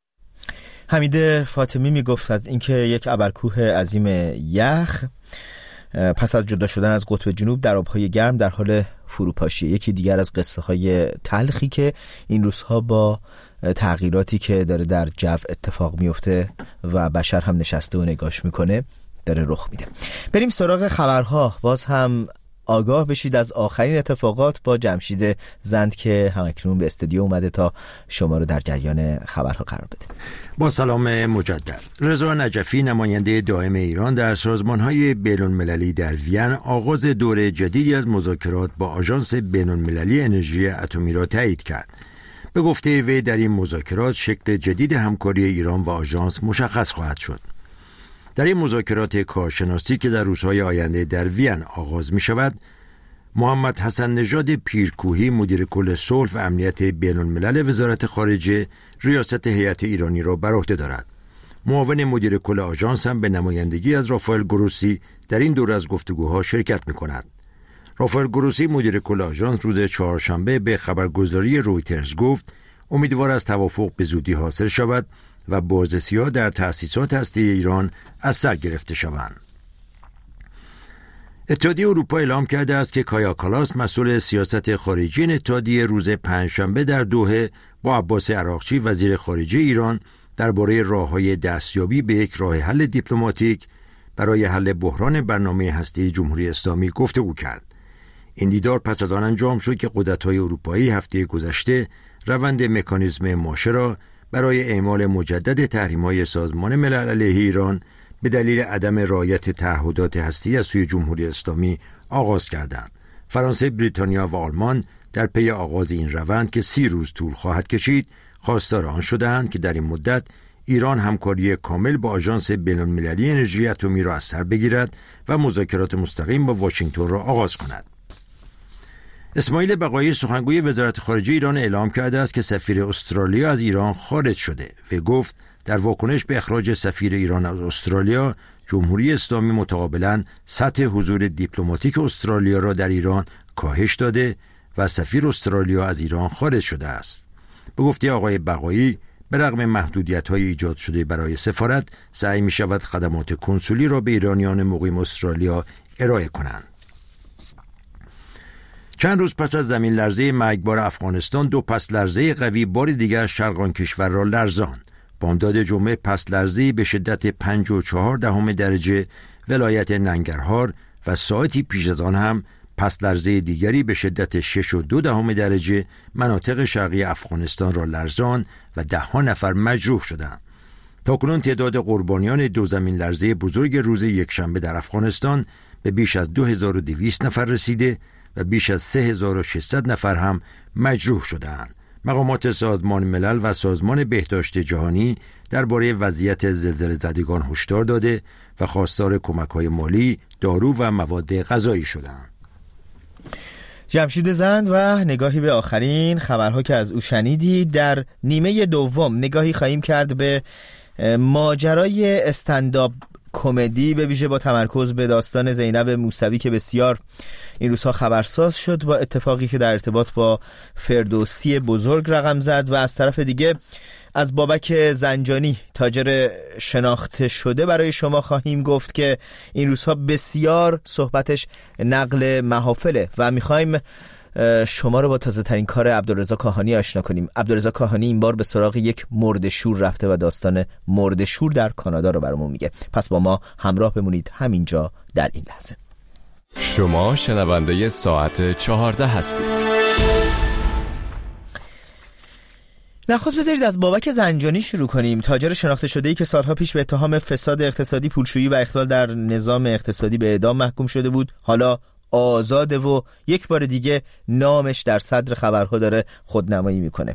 حمید فاطمی میگفت از اینکه یک ابرکوه عظیم یخ پس از جدا شدن از قطب جنوب در آب‌های گرم در حال فروپاشی. یکی دیگر از قصه های تلخی که این روزها با تغییراتی که داره در جو اتفاق میفته و بشر هم نشسته و نگاش میکنه داره رخ میده. بریم سراغ خبرها. باز هم آگاه بشید از آخرین اتفاقات با جمشید زند که همکنون به استودیو اومده تا شما رو در جریان خبرها قرار بده. با سلام مجدد. رضا نجفی نماینده دائم ایران در سازمان‌های بین‌المللی در وین آغاز دور جدیدی از مذاکرات با آژانس بین‌المللی انرژی اتمی را تایید کرد. به گفته وی در این مذاکرات شکل جدید همکاری ایران و آژانس مشخص خواهد شد. در این مذاکرات کارشناسی که در روزهای آینده در وین آغاز می شود، محمد حسن نژاد پیرکوهی مدیر کل صلح و امنیت بین الملل وزارت خارجه ریاست هیئت ایرانی را بر عهده دارد. معاون مدیر کل آژانس هم به نمایندگی از رافائل گروسی در این دور از گفتگوها شرکت می کند. رافائل گروسی مدیر کل آژانس روز چهارشنبه به خبرگزاری رویترز گفت امیدوار است توافق به زودی حاصل شود و بازرسی‌ها در تأسیسات هسته‌ای ایران از سر گرفته شوند. اتحادیه اروپا اعلام کرده است که کایا کالاس مسئول سیاست خارجی این اتحادیه روز پنجشنبه در دوحه با عباس عراقچی وزیر خارجه ایران درباره راه‌های دستیابی به یک راه حل دیپلماتیک برای حل بحران برنامه هسته‌ای جمهوری اسلامی گفتگو کرد. این دیدار پس از آن انجام شد که قدرت‌های اروپایی هفته گذشته روند مکانیزم ماشه را برای اعمال مجدد تحریم‌های سازمان ملل علیه ایران به دلیل عدم رعایت تعهدات هسته‌ای از سوی جمهوری اسلامی آغاز کردند. فرانسه، بریتانیا و آلمان در پی آغاز این روند که 30 روز طول خواهد کشید، خواستار آن شدند که در این مدت ایران همکاری کامل با آژانس بین‌المللی انرژی اتمی را از سر بگیرد و مذاکرات مستقیم با واشنگتن را آغاز کند. اسماعیل بقایی سخنگوی وزارت خارجه ایران اعلام کرده است که سفیر استرالیا از ایران خارج شده و گفت در واکنش به اخراج سفیر ایران از استرالیا، جمهوری اسلامی متقابلا سطح حضور دیپلماتیک استرالیا را در ایران کاهش داده و سفیر استرالیا از ایران خارج شده است. به گفته آقای بقایی، به رغم محدودیت‌های ایجاد شده برای سفارت، سعی می‌شود خدمات کنسولی را به ایرانیان مقیم استرالیا ارائه کنند. چند روز پس از زمین لرزه مرگبار افغانستان، 2 پس لرزه قوی بار دیگر شرق آن کشور را لرزاند. بامداد جمعه پس لرزه‌ای به شدت 5.4 درجه ولایت ننگرهار و ساعتی پیش از آن هم پس لرزه دیگری به شدت 6.2 درجه مناطق شرقی افغانستان را لرزاند و 10 نفر مجروح شدند. تاکنون تعداد قربانیان 2 زمین لرزه بزرگ روز یکشنبه در افغانستان به بیش از 2200 نفر رسیده و بیش از 3600 نفر هم مجروح شدند. مقامات سازمان ملل و سازمان بهداشت جهانی درباره وضعیت زلزله زدگان هشدار داده و خواستار کمک‌های مالی، دارو و مواد غذایی شدند. جمشید زند و نگاهی به آخرین خبرها که از او شنیدید. در نیمه دوم نگاهی خواهیم کرد به ماجرای استندآپ کمدی، به ویژه با تمرکز به داستان زینب موسوی که بسیار این روزها خبرساز شد با اتفاقی که در ارتباط با فردوسی بزرگ رقم زد، و از طرف دیگه از بابک زنجانی، تاجر شناخته شده، برای شما خواهیم گفت که این روزها بسیار صحبتش نقل محافله و میخوایم شما رو با تازه ترین کار عبدالرضا کاهانی آشنا کنیم. عبدالرضا کاهانی این بار به سراغ یک مرده‌شور رفته و داستان مرده‌شور در کانادا رو برامون میگه. پس با ما همراه بمونید همینجا در این لحظه. شما شنونده ساعت 14 هستید. نخست بذارید از بابک زنجانی شروع کنیم. تاجر شناخته شده‌ای که سالها پیش به اتهام فساد اقتصادی، پولشویی و اخلال در نظام اقتصادی به اعدام محکوم شده بود، حالا آزاده و یک بار دیگه نامش در صدر خبرها داره خودنمایی میکنه.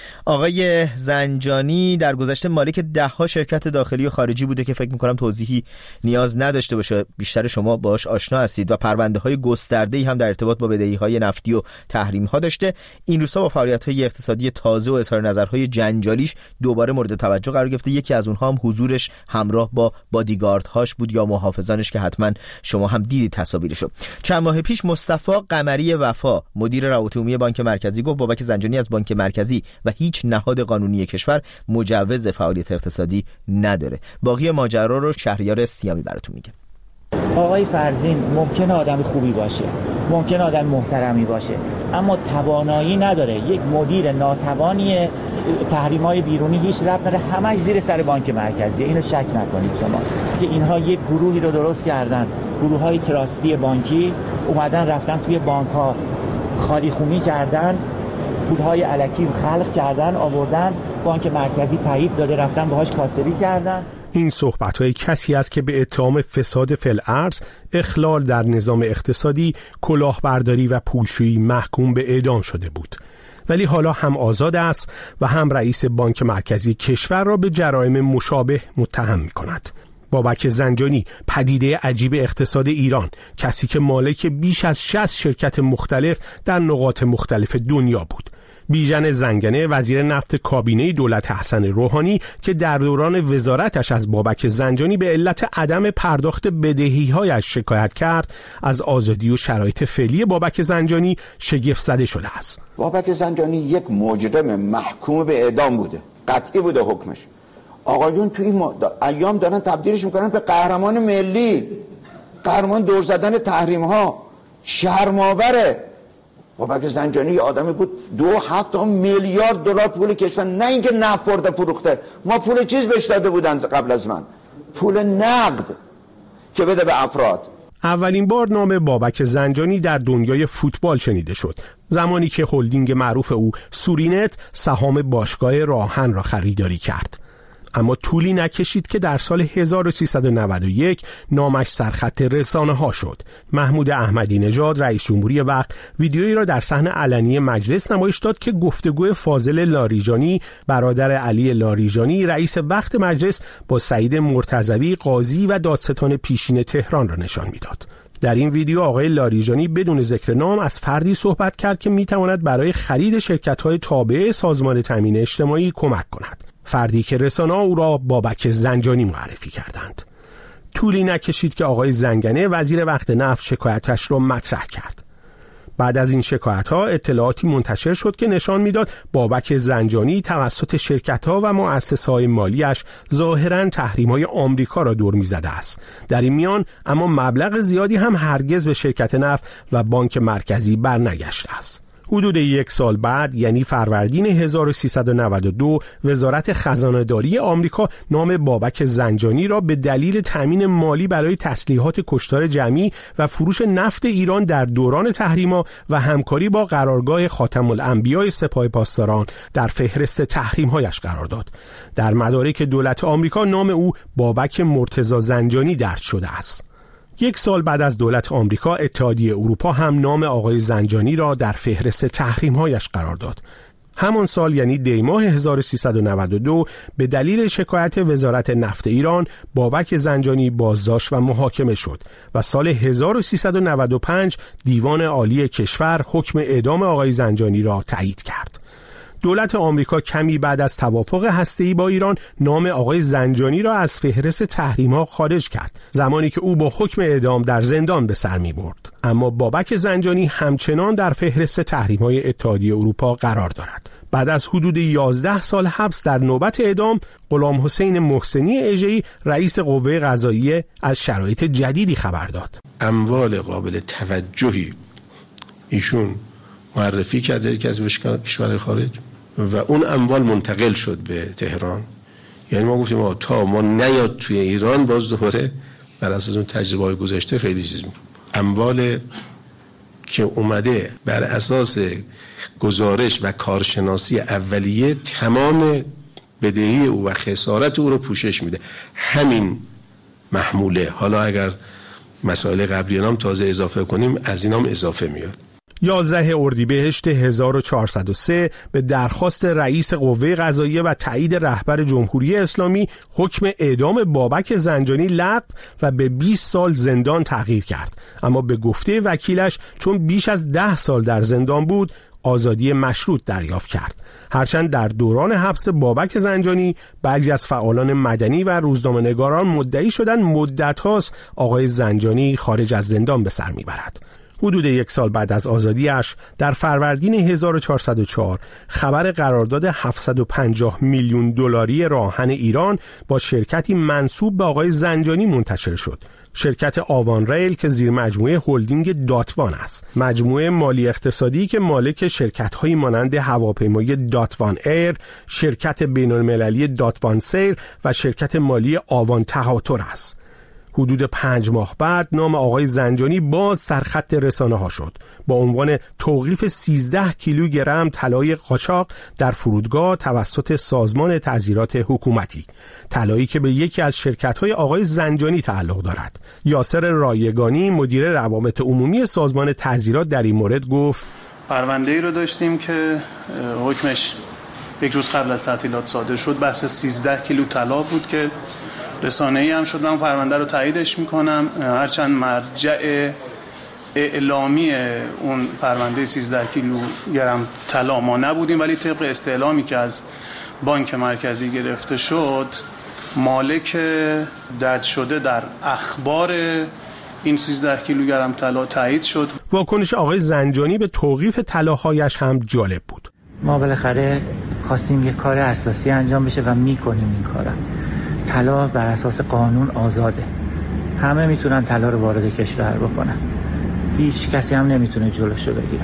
آقای زنجانی در گذشته مالک 10 شرکت داخلی و خارجی بوده که فکر میکنم توضیحی نیاز نداشته باشه، بیشتر شما باهاش آشنا هستید، و پرونده های گسترده‌ای هم در ارتباط با بدهی های نفتی و تحریم ها داشته. این روزها با فعالیت های اقتصادی تازه و اظهار نظرهای جنجالیش دوباره مورد توجه قرار گرفته. یکی از اونها هم حضورش همراه با بادیگاردهاش بود یا محافظانش که حتما شما هم دیدید تصاویرشو. چند ماه پیش مصطفی قمری وفا، مدیر روابط عمومی بانک مرکزی، گفت بابک زنجانی از بانک مرکزی و هیچ نهاد قانونی کشور مجوز فعالیت اقتصادی نداره. باقی ماجرا رو شهریار سیامی براتون میگه. آقای فرزین ممکنه آدم خوبی باشه، ممکنه آدم محترمی باشه، اما توانایی نداره. یک مدیر ناتوانی، تحریم‌های بیرونی هیچ ربط نداره، همش زیر سر بانک مرکزی. اینو شک نکنید شما که اینها یک گروهی رو درست کردن، گروه‌های تراستی بانکی، اومدن رفتن توی بانک‌ها خالی خونی کردن، پول‌های الکی خلق کردن، آوردن بانک مرکزی تایید داده، رفتن باهاش کاسبی کردن. این صحبت‌های کسی است که به اتهام فساد فی‌الارض، اخلال در نظام اقتصادی، کلاهبرداری و پولشویی محکوم به اعدام شده بود، ولی حالا هم آزاد است و هم رئیس بانک مرکزی کشور را به جرایم مشابه متهم می‌کند. بابک زنجانی، پدیده عجیب اقتصاد ایران، کسی که مالک بیش از 60 شرکت مختلف در نقاط مختلف دنیا بود. بیژن زنگنه، وزیر نفت کابینه دولت حسن روحانی، که در دوران وزارتش از بابک زنجانی به علت عدم پرداخت بدهی‌هایش شکایت کرد، از آزادی و شرایط فعلی بابک زنجانی شگفت زده شده است. بابک زنجانی یک مجرم محکوم به اعدام بوده، قطعی بوده حکمش. آقایون توی این ایام دارن تبدیلش میکنن به قهرمان ملی، قهرمان دور زدن تحریم ها. شرم‌آوره. بابک زنجانی آدمی بود 2.7 میلیارد دلار پول کشور، نه اینکه نفت برده فروخته، ما پول چیز بهش داده بودن قبل از من، پول نقد که بده به افراد. اولین بار نام بابک زنجانی در دنیای فوتبال شنیده شد زمانی که هلدینگ معروف او سورینت سهام باشگاه راهن را خریداری کرد. اما طولی نکشید که در سال 1391 نامش سرخط رسانه ها شد. محمود احمدی نژاد رئیس جمهوری وقت ویدیویی را در صحن علنی مجلس نمایش داد که گفتگوی فاضل لاریجانی، برادر علی لاریجانی رئیس وقت مجلس، با سعید مرتضوی قاضی و دادستان پیشین تهران را نشان میداد. در این ویدیو آقای لاریجانی بدون ذکر نام از فردی صحبت کرد که میتواند برای خرید شرکت‌های تابع سازمان تامین اجتماعی کمک کند. فردی که رسانه‌ها او را بابک زنجانی معرفی کردند. طولی نکشید که آقای زنگنه وزیر وقت نفت شکایتش را مطرح کرد. بعد از این شکایت‌ها اطلاعاتی منتشر شد که نشان میداد بابک زنجانی توسط شرکت‌ها و مؤسسه‌های مالیش ظاهراً تحریم‌های آمریکا را دور می‌زده است. در این میان اما مبلغ زیادی هم هرگز به شرکت نفت و بانک مرکزی برنگشته است. حدود 1 سال بعد، یعنی فروردین 1392، وزارت خزانه‌داری آمریکا نام بابک زنجانی را به دلیل تامین مالی برای تسلیحات کشتار جمعی و فروش نفت ایران در دوران تحریم‌ها و همکاری با قرارگاه خاتم الانبیاء سپاه پاسداران در فهرست تحریم‌هایش قرار داد. در مدارک دولت آمریکا نام او بابک مرتضی زنجانی درج شده است. 1 سال بعد از دولت آمریکا، اتحادیه اروپا هم نام آقای زنجانی را در فهرست تحریم‌هایش قرار داد. همان سال، یعنی دی ماه 1392، به دلیل شکایت وزارت نفت ایران، بابک زنجانی بازداشت و محاکمه شد و سال 1395 دیوان عالی کشور حکم اعدام آقای زنجانی را تایید کرد. دولت آمریکا کمی بعد از توافق هسته‌ای با ایران نام آقای زنجانی را از فهرست تحریم‌ها خارج کرد، زمانی که او با حکم اعدام در زندان به سر می‌برد. اما بابک زنجانی همچنان در فهرست تحریم‌های اتحادیه اروپا قرار دارد. بعد از حدود 11 سال حبس در نوبت اعدام، غلام حسین محسنی اژه‌ای رئیس قوه قضاییه از شرایط جدیدی خبر داد. اموال قابل توجهی ایشون معرفی کرده که از کشور خارج و اون اموال منتقل شد به تهران. یعنی ما گفتیم تا ما نیاد توی ایران باز دوباره بر اساس اون تجربه‌های گذشته خیلی چیز اموال که اومده بر اساس گزارش و کارشناسی اولیه تمام بدهی او و خسارت او رو پوشش میده. همین محموله، حالا اگر مسائل قبلی نام تازه اضافه کنیم از اینام اضافه میاد. 11 اردیبهشت 1403 به درخواست رئیس قوه قضاییه و تایید رهبر جمهوری اسلامی حکم اعدام بابک زنجانی لغو و به 20 سال زندان تغییر کرد، اما به گفته وکیلش چون بیش از 10 سال در زندان بود آزادی مشروط دریافت کرد. هرچند در دوران حبس بابک زنجانی بعضی از فعالان مدنی و روزنامه‌نگاران مدعی شدند مدت هاست آقای زنجانی خارج از زندان به سر میبرد. حدود 1 سال بعد از آزادیش در فروردین 1404 خبر قرارداد 750 میلیون دلاری راهن ایران با شرکتی منسوب به آقای زنجانی منتشر شد. شرکت آوان ریل که زیر مجموعه هلدینگ داتوان است، مجموعه مالی اقتصادی که مالک شرکت‌هایی مانند هواپیمایی داتوان ایر، شرکت بین‌المللی داتوان سیر و شرکت مالی آوان تهاتر است. حدود 5 ماه بعد نام آقای زنجانی باز سرخط رسانه‌ها شد با عنوان توقیف 13 کیلوگرم طلای قاچاق در فرودگاه توسط سازمان تعزیرات حکومتی، طلایی که به یکی از شرکت‌های آقای زنجانی تعلق دارد. یاسر رایگانی مدیر روابط عمومی سازمان تعزیرات در این مورد گفت: پرونده‌ای رو داشتیم که حکمش 1 روز قبل از تعطیلات صادر شد، بحث 13 کیلو طلا بود که رسانه‌ای هم شد. من پرونده رو تاییدش میکنم، هرچند مرجع اعلامی اون پرونده 13 کیلوگرم طلا ما نبودیم، ولی طبق استعلامی که از بانک مرکزی گرفته شد مالک درج شده در اخبار این 13 کیلوگرم طلا تایید شد. واکنش آقای زنجانی به توقیف طلاهایش هم جالب بود. ما بالاخره خواستیم یک کار اساسی انجام بشه و میکنیم این کارو. طلا بر اساس قانون آزاده، همه میتونن طلا رو وارد کشور بکنن، هیچ کسی هم نمیتونه جلوشو بگیره.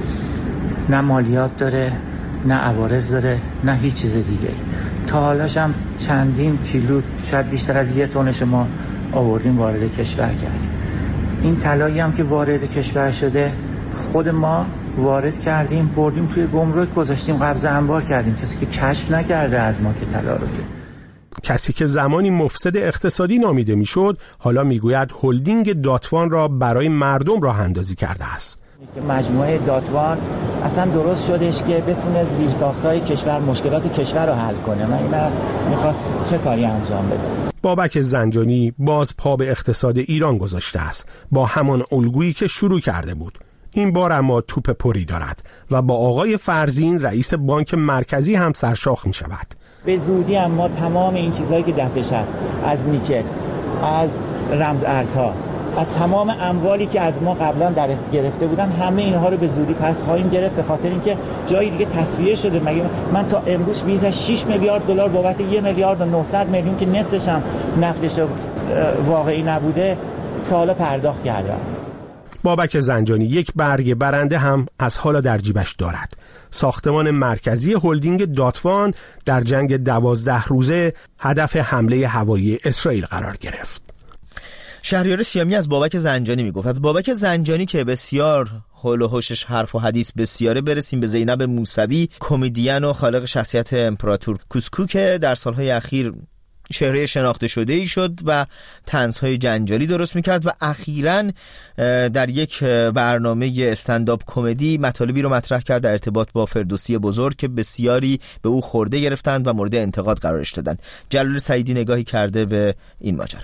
نه مالیات داره، نه عوارض داره، نه هیچ چیز دیگه. تا حالاش هم چندین کیلو، شاید بیشتر از 1 تن ما آوردیم وارد کشور کردیم. این طلایی هم که وارد کشور شده خود ما وارد کردیم، بردیم توی گمرک گذاشتیم، قبض انبار کردیم، کسی که کشف نکرده از ما که طلا رو. کسی که زمانی مفسد اقتصادی نامیده میشد حالا میگوید هلدینگ داتوان را برای مردم راه اندازی کرده است. مجموعه داتوان اصلا درست شدش که بتونه زیرساخت‌های کشور، مشکلات کشور رو حل کنه. من میخواست چه کاری انجام بده. بابک زنجانی باز پا به اقتصاد ایران گذاشته است با همان الگویی که شروع کرده بود. این بار اما توپ پری دارد و با آقای فرزین رئیس بانک مرکزی هم سرشاخ می شود. به زودی اما تمام این چیزهایی که دستش هست، از نیکل، از رمز ارزها، از تمام اموالی که از ما قبلا در گرفته بودن، همه اینها رو به زودی پس خواهیم گرفت، به خاطر اینکه جای دیگه تصفیه شده. مگه من تا امروز بیش از 6 میلیارد دلار بابت 1 میلیارد و 900 میلیون که نصفش هم نفتش واقعی نبوده تا حالا پرداخت کردم. بابک زنجانی یک برگ برنده هم از حالا در جیبش دارد. ساختمان مرکزی هلدینگ داتوان در جنگ 12 روزه هدف حمله هوایی اسرائیل قرار گرفت. شهریار سیامی از بابک زنجانی میگفت. از بابک زنجانی که بسیار حول و حوشش حرف و حدیث بسیاره، برسیم به زینب موسوی، کمدین و خالق شخصیت امپراتور کوسکو که در سالهای اخیر چهره شناخته شده ای شد و طنزهای جنجالی درست میکرد و اخیراً در یک برنامه استندآپ کمدی مطالبی رو مطرح کرد در ارتباط با فردوسی بزرگ که بسیاری به او خورده گرفتند و مورد انتقاد قرارش دادند. جلال سعیدی نگاهی کرده به این ماجرا.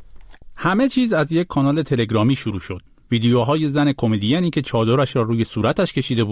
همه چیز از یک کانال تلگرامی شروع شد. ویدیوهای زن کمدیانی که چادرش را روی صورتش کشیده بود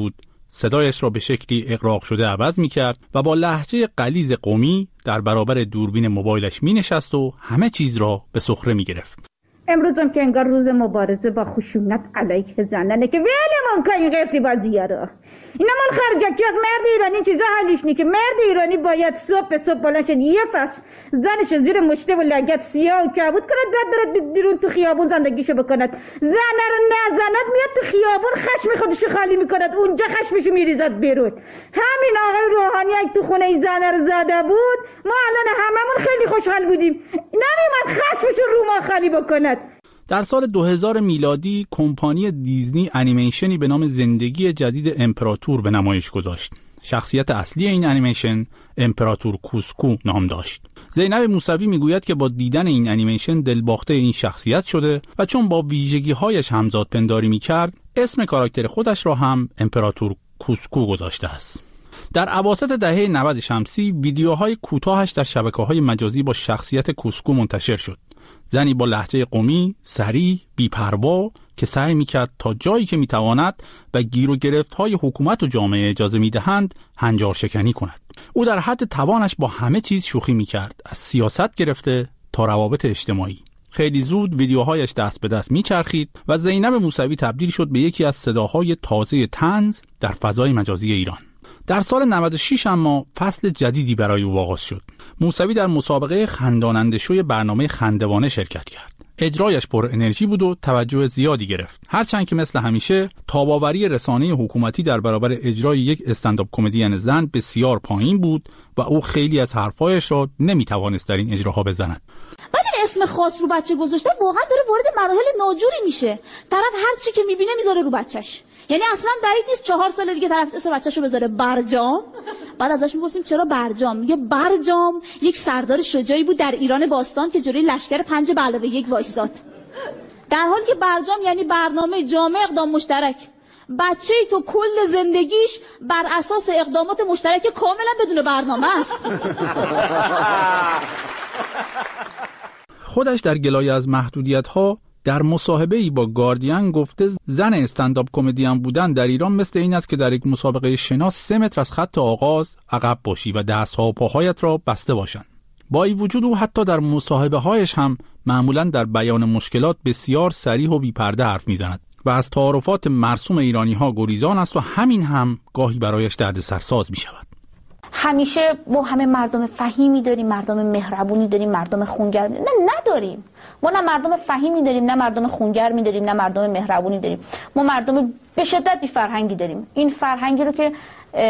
صدایش را به شکلی اغراق شده عوض می‌کرد و با لهجه غلیظ قمی در برابر دوربین موبایلش می‌نشست و همه چیز را به سخره می‌گرفت. امروز هم که انگار روز مبارزه با خشونت علیه زنانه که ولمون کن این قفطی بازی‌ها رو. اینا مال خرجکی از مرد ایرانی چیزا حلیش نی که مرد ایرانی باید صبح به صبح بلند شه یه فصل زنش زیر مشته و لگد سیاه و کبود کند بعد دارد بیرون تو خیابون زندگیشو بکند. زن رو نزند میاد تو خیابون خشم خودشو خالی میکند اونجا خشمشو میریزد بیرون. همین آقای روحانی اگه تو خونه این زن رو زده بود ما الان هممون خیلی خوشحال بودیم. نمیومد خشمشو رو ما خالی بکند. در سال 2000 میلادی کمپانی دیزنی انیمیشنی به نام زندگی جدید امپراتور به نمایش گذاشت. شخصیت اصلی این انیمیشن امپراتور کوسکو نام داشت. زینب موسوی میگوید که با دیدن این انیمیشن دلباخته این شخصیت شده و چون با ویژگی‌هایش همزاد پنداری می‌کرد، اسم کاراکتر خودش را هم امپراتور کوسکو گذاشته است. در اواسط دهه 90 شمسی ویدیوهای کوتاهش در شبکه‌های مجازی با شخصیت کوسکو منتشر شد. زنی با لهجه قمی، سریع، بی‌پروا که سعی می‌کرد تا جایی که می‌تواند و گیر و گرفت‌های حکومت و جامعه اجازه می‌دهند هنجار شکنی کند. او در حد توانش با همه چیز شوخی می‌کرد، از سیاست گرفته تا روابط اجتماعی. خیلی زود ویدیوهایش دست به دست می‌چرخید و زینب موسوی تبدیل شد به یکی از صداهای تازه طنز در فضای مجازی ایران. در سال 96 اما فصل جدیدی برای او آغاز شد. موسوی در مسابقه خنداننده شوی برنامه خندوانه شرکت کرد. اجرایش پر انرژی بود و توجه زیادی گرفت. هرچند که مثل همیشه تاباوری رسانه حکومتی در برابر اجرای یک استندآپ کمدین زن بسیار پایین بود و او خیلی از حرفایش را نمیتوانست در این اجراها بزند. بعد اسم خاص رو بچه گذاشته واقعا داره وارد مراحل ناجوری میشه. طرف هر چی که میبینه میذاره رو بچهش. یعنی اصلا بعید نیست 4 سال دیگه طرف اسم بچه‌شو بذاره برجام. بعد ازش میپرسیم چرا برجام؟ میگه برجام یک سردار شجاعی بود در ایران باستان که جلوی لشکر 5+1 وایساد. در حالی که برجام یعنی برنامه جامع اقدام مشترک. بچه‌ای تو کل زندگیش بر اساس اقدامات مشترک کاملا بدون برنامه است. خودش در گلایه از محدودیت‌ها در مصاحبه‌ای با گاردین گفته زن استندآپ کمدین بودن در ایران مثل این است که در یک مسابقه شنا 3 متر از خط آغاز عقب باشی و دست‌ها و پاهایت را بسته باشند. با این وجود او حتی در مصاحبه‌هایش هم معمولاً در بیان مشکلات بسیار صریح و بی‌پرده حرف می‌زند و از تعارفات مرسوم ایرانی‌ها گریزان است و همین هم گاهی برایش دردسرساز می‌شود. همیشه ما همه مردم فهیمی داریم، مردم مهربونی داریم، مردم خونگرم داریم. نه نداریم. ما نه مردم فهیمی داریم، نه مردم خونگرمی داریم، نه مردم مهربونی داریم. ما مردم به شدت بی فرهنگی داریم. این فرهنگی رو که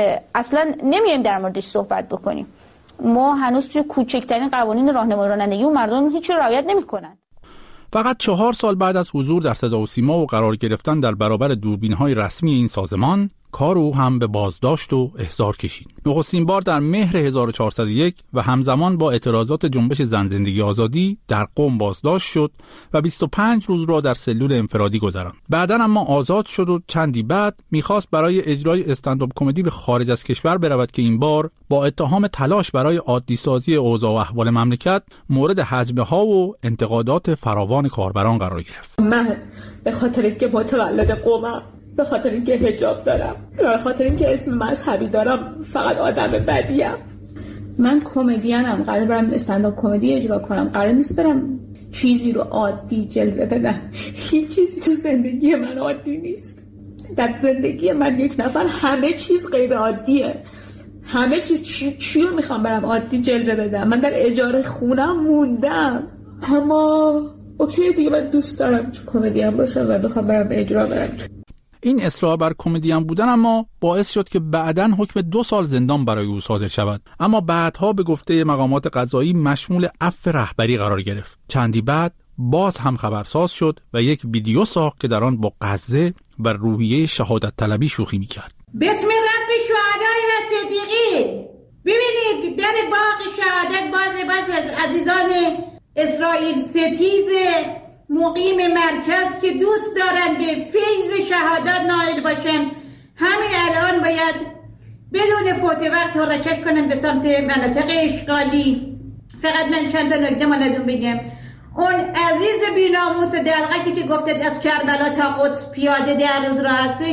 اصلا نمیایم در موردش صحبت بکنیم. ما هنوز توی کوچکترین قوانین راهنمایی رانندگی و مردم هیچ رو رعایت نمی‌کنن. فقط 4 سال بعد از حضور در صدا و سیما و قرار گرفتن در برابر دوربین‌های رسمی این سازمان، کار او هم به بازداشت و احضار کشید. نخستین بار در مهر 1401 و همزمان با اعتراضات جنبش زن زندگی آزادی در قم بازداشت شد و 25 روز را در سلول انفرادی گذراند. بعداً اما آزاد شد و چندی بعد می‌خواست برای اجرای استندآپ کمدی به خارج از کشور برود که این بار با اتهام تلاش برای عادی سازی اوضاع و احوال مملکت مورد هجمه‌ها و انتقادات فراوان کاربران قرار گرفت. من به خاطر اینکه متولد قمم، به خاطر اینکه حجاب دارم، به خاطر اینکه اسم مذهبی دارم، فقط آدم بدیم. من کمدینم، قرار برم استندآپ کمدی اجرا کنم، قرار نیست برم چیزی رو عادی جلوه بدم. هیچ چیزی تو زندگی من عادی نیست. در زندگی من یک نفر همه چیز غیر عادیه. همه چیز چی رو میخوام برم عادی جلوه بدم؟ من در اجاره خونم موندم، اما اوکی دیگه من دوست دارم که کمدین باشم و بخوام برم اجرا برم. این اصرار بر کمدین بودن اما باعث شد که بعداً حکم 2 سال زندان برای او صادر شود، اما بعدها به گفته مقامات قضایی مشمول عفو رهبری قرار گرفت. چندی بعد باز هم خبرساز شد و یک ویدیو ساخت که در آن با غزه و روحیه شهادت طلبی شوخی می‌کرد. بسم رب شهدای و صدیقین. ببینید در باغ شهادت باز از عزیزان اسرائیل ستیز مقیم مرکز که دوست دارن به فیض شهادت نائل باشن، همین الان باید بدون فوت وقت حرکت کنن به سمت مناطق اشغالی. فقط من چند تا نکته مالتون بگم. اون عزیز بیناموس دلغکی که گفتید از کربلا تا قدس پیاده 10 روز راه هستش،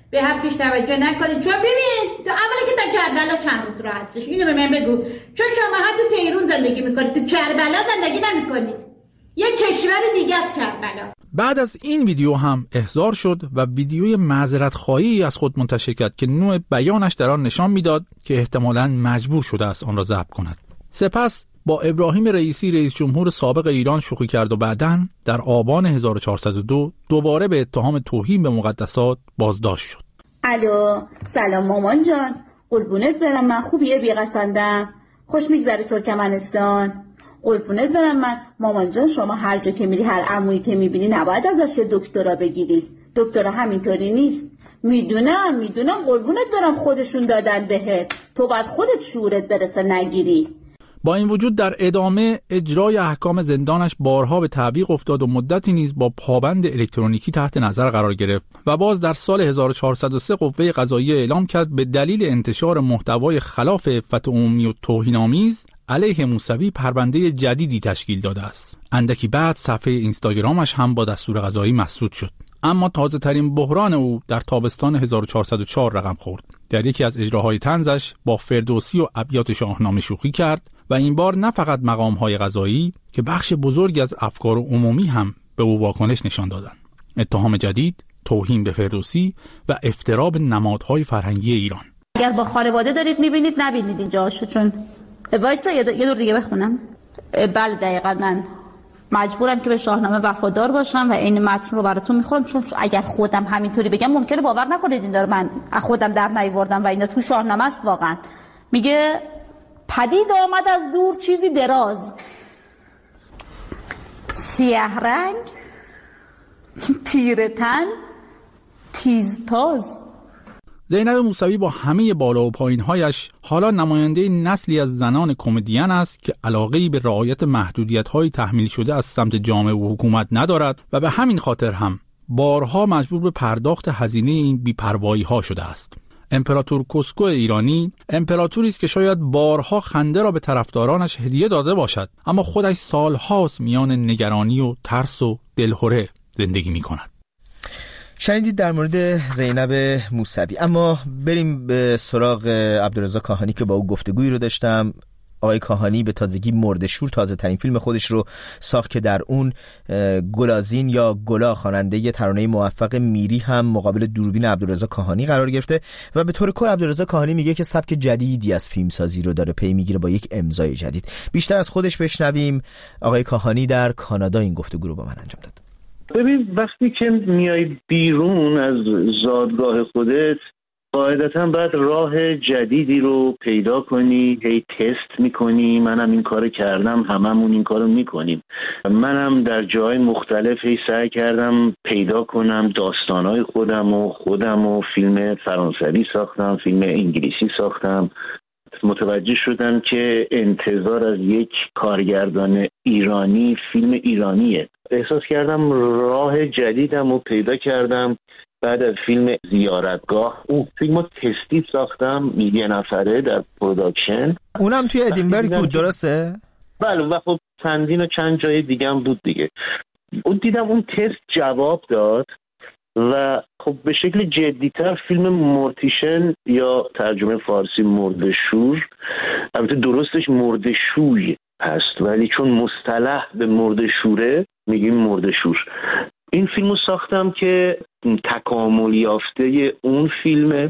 به حرفش توجه نکنید. چون ببین تو اولی که تا کربلا چند روز راه هستش، اینو به من بگو. چون شما ها تو تهران زندگی میکنید، تو کربلا زندگی نمیکنید. یه کشور دیگه از کربلا. بعد از این ویدیو هم احضار شد و ویدیوی معذرت خواهی از خود منتشر کرد که نوع بیانش در آن نشان میداد که احتمالاً مجبور شده است آن را ضبط کند. سپس با ابراهیم رئیسی رئیس جمهور سابق ایران شوخی کرد و بعداً در آبان 1402 دوباره به اتهام توهین به مقدسات بازداشت شد. الو، سلام مامان جان، قربونت برم، من خوبیه بی‌قصندم، خوش میگذره ترکمنستان، قربونت برم من. مامان جان شما هر جا که میری، هر عمویی که میبینی نباید ازش دکترا بگیری، دکترا همینطوری نیست. میدونم قربونت برم، خودشون دادن بهت، تو باید خودت شعورت برسه نگیری. با این وجود در ادامه اجرای احکام زندانش بارها به تعویق افتاد و مدتی نیز با پابند الکترونیکی تحت نظر قرار گرفت و باز در سال 1403 قوه قضاییه اعلام کرد به دلیل انتشار محتوای خلاف عفت عمومی و توهین‌آمیز علیه موسوی پرونده جدیدی تشکیل داده است. اندکی بعد صفحه اینستاگرامش هم با دستور قضایی مسدود شد. اما تازه ترین بحران او در تابستان 1404 رقم خورد. در یکی از اجراهای طنزش با فردوسی و ابیات شاهنامه شوخی کرد و این بار نه فقط مقام‌های قضایی که بخش بزرگی از افکار عمومی هم به او واکنش نشان دادند. اتهام جدید، توهین به فردوسی و افترا به نمادهای فرهنگی ایران. اگر با خانواده دارید میبینید نبینید اینجاشو، چون وایسا یه دور دیگه بخونم. بله دقیقاً من مجبورم که به شاهنامه وفادار باشم و این متن رو براتون میخونم، چون اگر خودم همینطوری بگم ممکنه باور نکنید این داره من خودم در نیاوردم و اینا تو شاهنامه است. واقعا میگه پدید آمد از دور چیزی دراز، سیاه رنگ، تیره تن، تیزتاز. زینب موسوی با همه بالا و پایین‌هایش حالا نماینده نسلی از زنان کمدین است که علاقه‌ای به رعایت محدودیت‌های تحمیل شده از سمت جامعه و حکومت ندارد و به همین خاطر هم بارها مجبور به پرداخت هزینه این بی‌پروایی‌ها شده است. امپراتور کوسکو ایرانی امپراتوری است که شاید بارها خنده را به طرفدارانش هدیه داده باشد، اما خودش سال‌هاست میان نگرانی و ترس و دلهره زندگی می‌کند. شنیدید در مورد زینب موسوی. اما بریم به سراغ عبدالرضا کاهانی که با او گفتگویی رو داشتم. آقای کاهانی به تازگی مرده‌شور تازه ترین فیلم خودش رو ساخت که در اون گلازین یا گلا خواننده ترانه موفق میری هم مقابل دوربین عبدالرضا کاهانی قرار گرفته و به طور کل عبدالرضا کاهانی میگه که سبک جدیدی از فیلمسازی رو داره پی میگیره با یک امضای جدید. بیشتر از خودش بشنویم. آقای کاهانی در کانادا این گفتگو رو با من انجام داد. ببین وقتی که میای بیرون از زادگاه خودت قاعدتا باید راه جدیدی رو پیدا کنی، هی تست میکنی. منم این کار کردم، هممون این کارو میکنیم. منم در جای مختلف هی سعی کردم پیدا کنم داستانهای خودم و فیلم فرانسوی ساختم، فیلم انگلیسی ساختم. متوجه شدم که انتظار از یک کارگردان ایرانی فیلم ایرانیه. احساس کردم راه جدیدم رو پیدا کردم. بعد از فیلم زیارتگاه اون فیلم رو تستی ساختم، یه نفره در پروداکشن. اونم توی ادینبرگ بود درسته؟ بله و خب چندین و چند جای دیگه هم بود دیگه. اون دیدم اون تست جواب داد و خب به شکل جدیتر فیلم مورتیشن یا ترجمه فارسی مرده‌شور، البته درستش مرده‌شوی هست ولی چون مصطلح به مرده‌شوره میگیم مرده‌شور. این فیلمو ساختم که تکامل یافته اون فیلم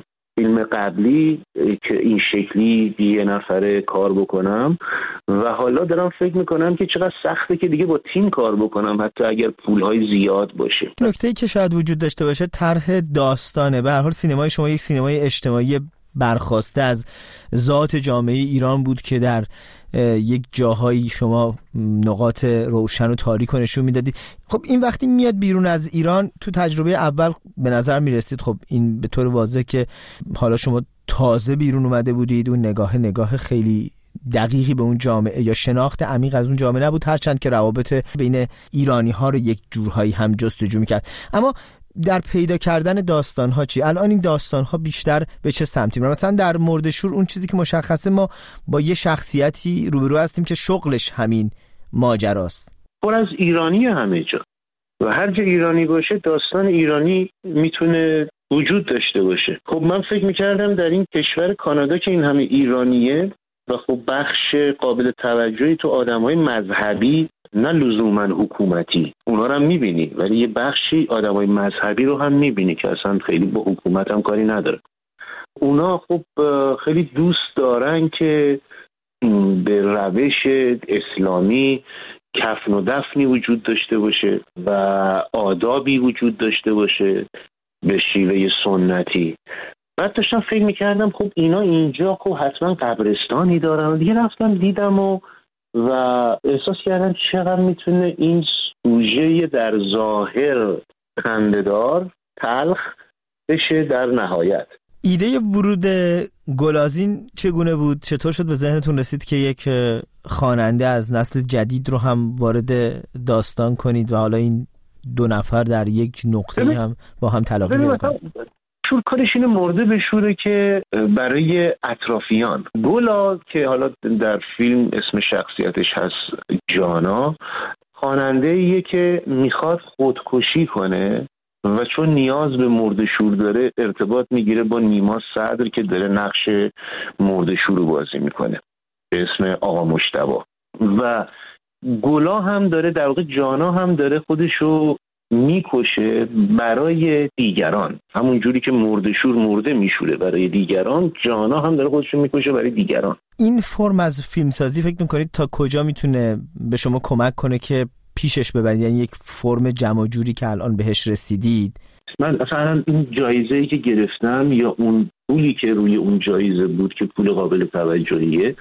قبلی که این شکلی یه نفره کار بکنم و حالا دارم فکر میکنم که چقدر سخته که دیگه با تیم کار بکنم حتی اگر پولهای زیاد باشه. نکته‌ای که شاید وجود داشته باشه طرح داستانه. به هر حال سینمای شما یک سینمای اجتماعی برخواسته از ذات جامعه ایران بود که در یک جاهایی شما نقاط روشن و تاریک رو نشون میدادید. خب این وقتی میاد بیرون از ایران، تو تجربه اول به نظر میرسید خب این به طور واضح که حالا شما تازه بیرون اومده بودید، اون نگاه خیلی دقیقی به اون جامعه یا شناخت عمیق از اون جامعه نبود، هرچند که روابط بین ایرانی ها رو یک جورهایی هم جستجو میکرد. اما در پیدا کردن داستان‌ها چی؟ الان این داستان‌ها بیشتر به چه سمتی میرن؟ مثلا در مرده‌شور اون چیزی که مشخصه ما با یه شخصیتی روبرو هستیم که شغلش همین ماجراست. پر از ایرانی همه جا و هر جا ایرانی باشه داستان ایرانی میتونه وجود داشته باشه. خب من فکر میکردم در این کشور کانادا که این همه ایرانیه و خب بخش قابل توجهی تو آدمای مذهبی، نه لزوما حکومتی، اونا رو هم میبینی، ولی یه بخشی آدمای مذهبی رو هم میبینی که اصلا خیلی با حکومت هم کاری نداره. اونا خب خیلی دوست دارن که به روش اسلامی کفن و دفنی وجود داشته باشه و آدابی وجود داشته باشه به شیوه سنتی. بعد داشتم فکر میکردم خب اینا اینجا خب حتما قبرستانی دارن و دیگه رفتم دیدم و احساس کردم چقدر میتونه این سوژه در ظاهر خنده‌دار تلخ بشه در نهایت. ایده ورود گلازین چگونه بود؟ چطور شد به ذهنتون رسید که یک خواننده از نسل جدید رو هم وارد داستان کنید و حالا این دو نفر در یک نقطه هم با هم تلاقی پیدا کنند؟ کارش اینه مرده بشوره که برای اطرافیان. گلا که حالا در فیلم اسم شخصیتش هست جانا، خواننده‌ایه که میخواد خودکشی کنه و چون نیاز به مرده‌شور داره ارتباط میگیره با نیما صدر که داره نقش مرده‌شور رو بازی میکنه به اسم آقا مجتبی. و گلا هم داره، در واقع جانا هم داره خودشو میکشه برای دیگران، همون جوری که مرده‌شور مرده میشوره برای دیگران، جانا هم داره خودشو میکشه برای دیگران. این فرم از فیلمسازی فکر میکنید تا کجا میتونه به شما کمک کنه که پیشش ببرید؟ یعنی یک فرم جمع جوری که الان بهش رسیدید؟ من اصلا این جایزه‌ای که گرفتم یا اون پولی که روی اون جایزه بود که پول قابل توجهیه،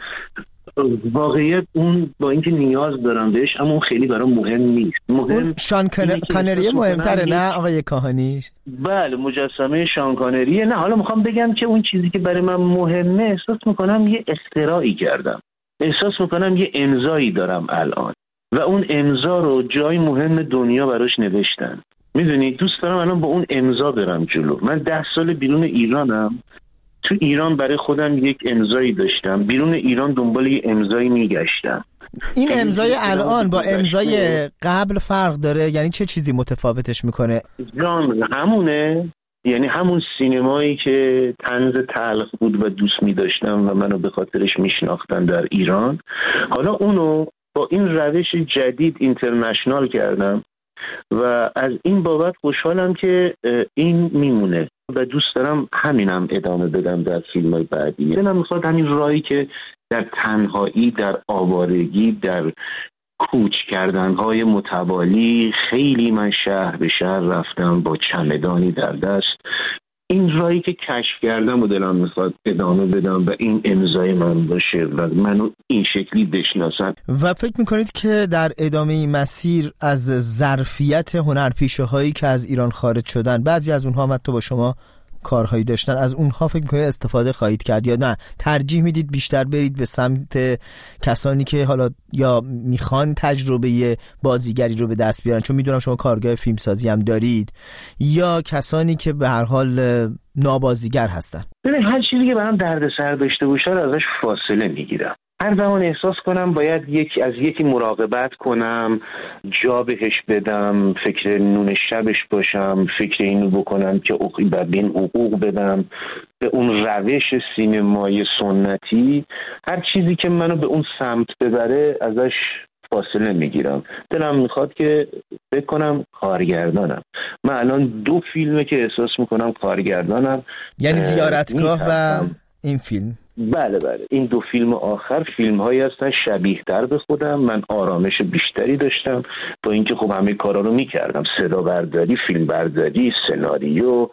واقعیت اون با اینکه نیاز دارم بهش اما اون خیلی برام مهم نیست. مهم شان کانری مهمتره نه آقای کاهانیش؟ بله مجسمه شان کانریه. نه حالا میخوام بگم که اون چیزی که برای من مهمه، احساس میکنم یه اختراعی کردم، احساس میکنم یه امضایی دارم الان و اون امضا رو جای مهم دنیا براش نوشتن. میدونی دوست دارم الان با اون امضا برم جلو. من 10 سال بیرون ایرانم، تو ایران برای خودم یک امضایی داشتم، بیرون ایران دنبال یه امضایی میگشتم. این امضای الان با امضای قبل فرق داره؟ یعنی چه چیزی متفاوتش میکنه؟ ژانر همونه، یعنی همون سینمایی که طنز تلخ بود و دوست میداشتم و منو به خاطرش میشناختن در ایران، حالا اونو با این روش جدید اینترنشنال کردم و از این بابت خوشحالم که این میمونه و دوست دارم همینم ادامه بدم در فیلم‌های بعدی. من میخواد همین راهی که در تنهایی، در آوارگی، در کوچ کردنهای متوالی، خیلی من شهر به شهر رفتم با چمدانی در دست، این راهی که کشف کردم و دلم میخواد ادامه بدم و این امضای من باشه و منو این شکلی بشناسن. و فکر میکنید که در ادامه این مسیر از ظرفیت هنرپیشه هایی که از ایران خارج شدن، بعضی از اونها حتی با شما کارهایی داشتن، از اونها فکر میکنید استفاده خواهید کرد یا نه ترجیح میدید بیشتر برید به سمت کسانی که حالا یا میخوان تجربه بازیگری رو به دست بیارن، چون میدونم شما کارگاه فیلمسازی هم دارید، یا کسانی که به هر حال نابازیگر هستن؟ ببین هر چیزی که برام دردسر داشته باشه رو ازش فاصله میگیرم. هر زمان احساس کنم باید از یکی مراقبت کنم، جا بهش بدم، فکر نون شبش باشم، فکر اینو بکنم که به این حقوق بدم، به اون روش سینمای سنتی، هر چیزی که منو به اون سمت ببره ازش فاصله میگیرم. دلم میخواد که فکر کنم کارگردانم. من الان 2 فیلمه که احساس میکنم کارگردانم، یعنی زیارتگاه و این فیلم. بله این 2 فیلم آخر فیلم هایی هستن شبیه در به خودم. من آرامش بیشتری داشتم با اینکه خب همه کارا رو میکردم، صدا برداری، فیلم برداری، سناریو،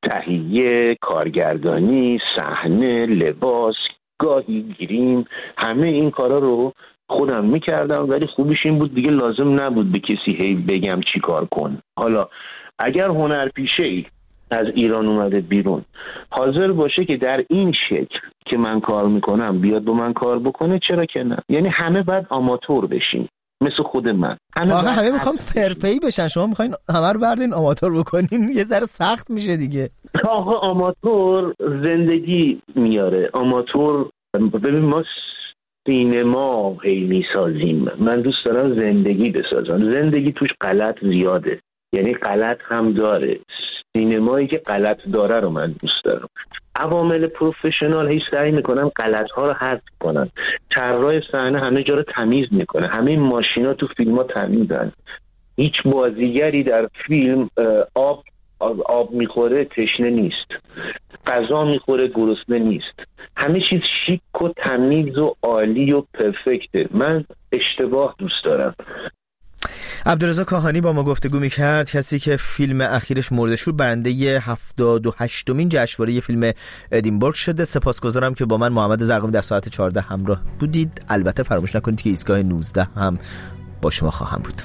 تهیه، کارگردانی، صحنه، لباس، گاهی گریم، همه این کارا رو خودم میکردم. ولی خوبیش این بود دیگه لازم نبود به کسی هی بگم چی کار کن. حالا اگر هنرپیشه‌ای از ایران اومده بیرون حاضر باشه که در این شکل که من کار میکنم بیاد با من کار بکنه، چرا که نه؟ یعنی همه باید آماتور بشین مثل خود من. همه میخوام فرفه‌ای بشن، شما میخواین همه رو بردین آماتور بکنین، یه ذره سخت میشه دیگه. آقا آماتور زندگی میاره. آماتور ببین ما سینما هی میسازیم، من دوست دارم زندگی بسازم. زندگی توش غلط زیاده، یعنی غلط هم داره. سینمایی که غلط داره رو من دوست دارم. عوامل پروفشنال هیچ سعی میکنن غلط‌ها رو حذف کنن. طراح صحنه همه جا رو تمیز میکنه. همه ماشینا تو فیلم‌ها تمیزن. هیچ بازیگری در فیلم آب میخوره تشنه نیست، غذا میخوره گرسنه نیست. همه چیز شیک و تمیز و عالی و پرفکته. من اشتباه دوست دارم. عبدالرضا کاهانی با ما گفتگو میکرد، کسی که فیلم اخیرش مورد شور برنده 78مین جشنواره فیلم ادینبورگ شده. سپاسگزارم که با من محمد زرقامی در ساعت 14 همراه بودید. البته فراموش نکنید که ایستگاه 19 هم با شما خواهم بود.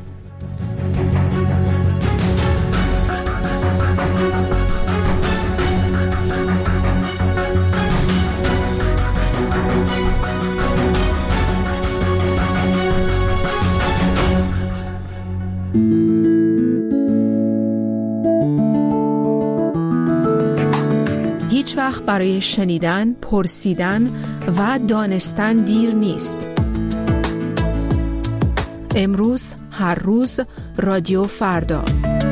هیچ وقت برای شنیدن، پرسیدن و دانستن دیر نیست. امروز، هر روز، رادیو فردا.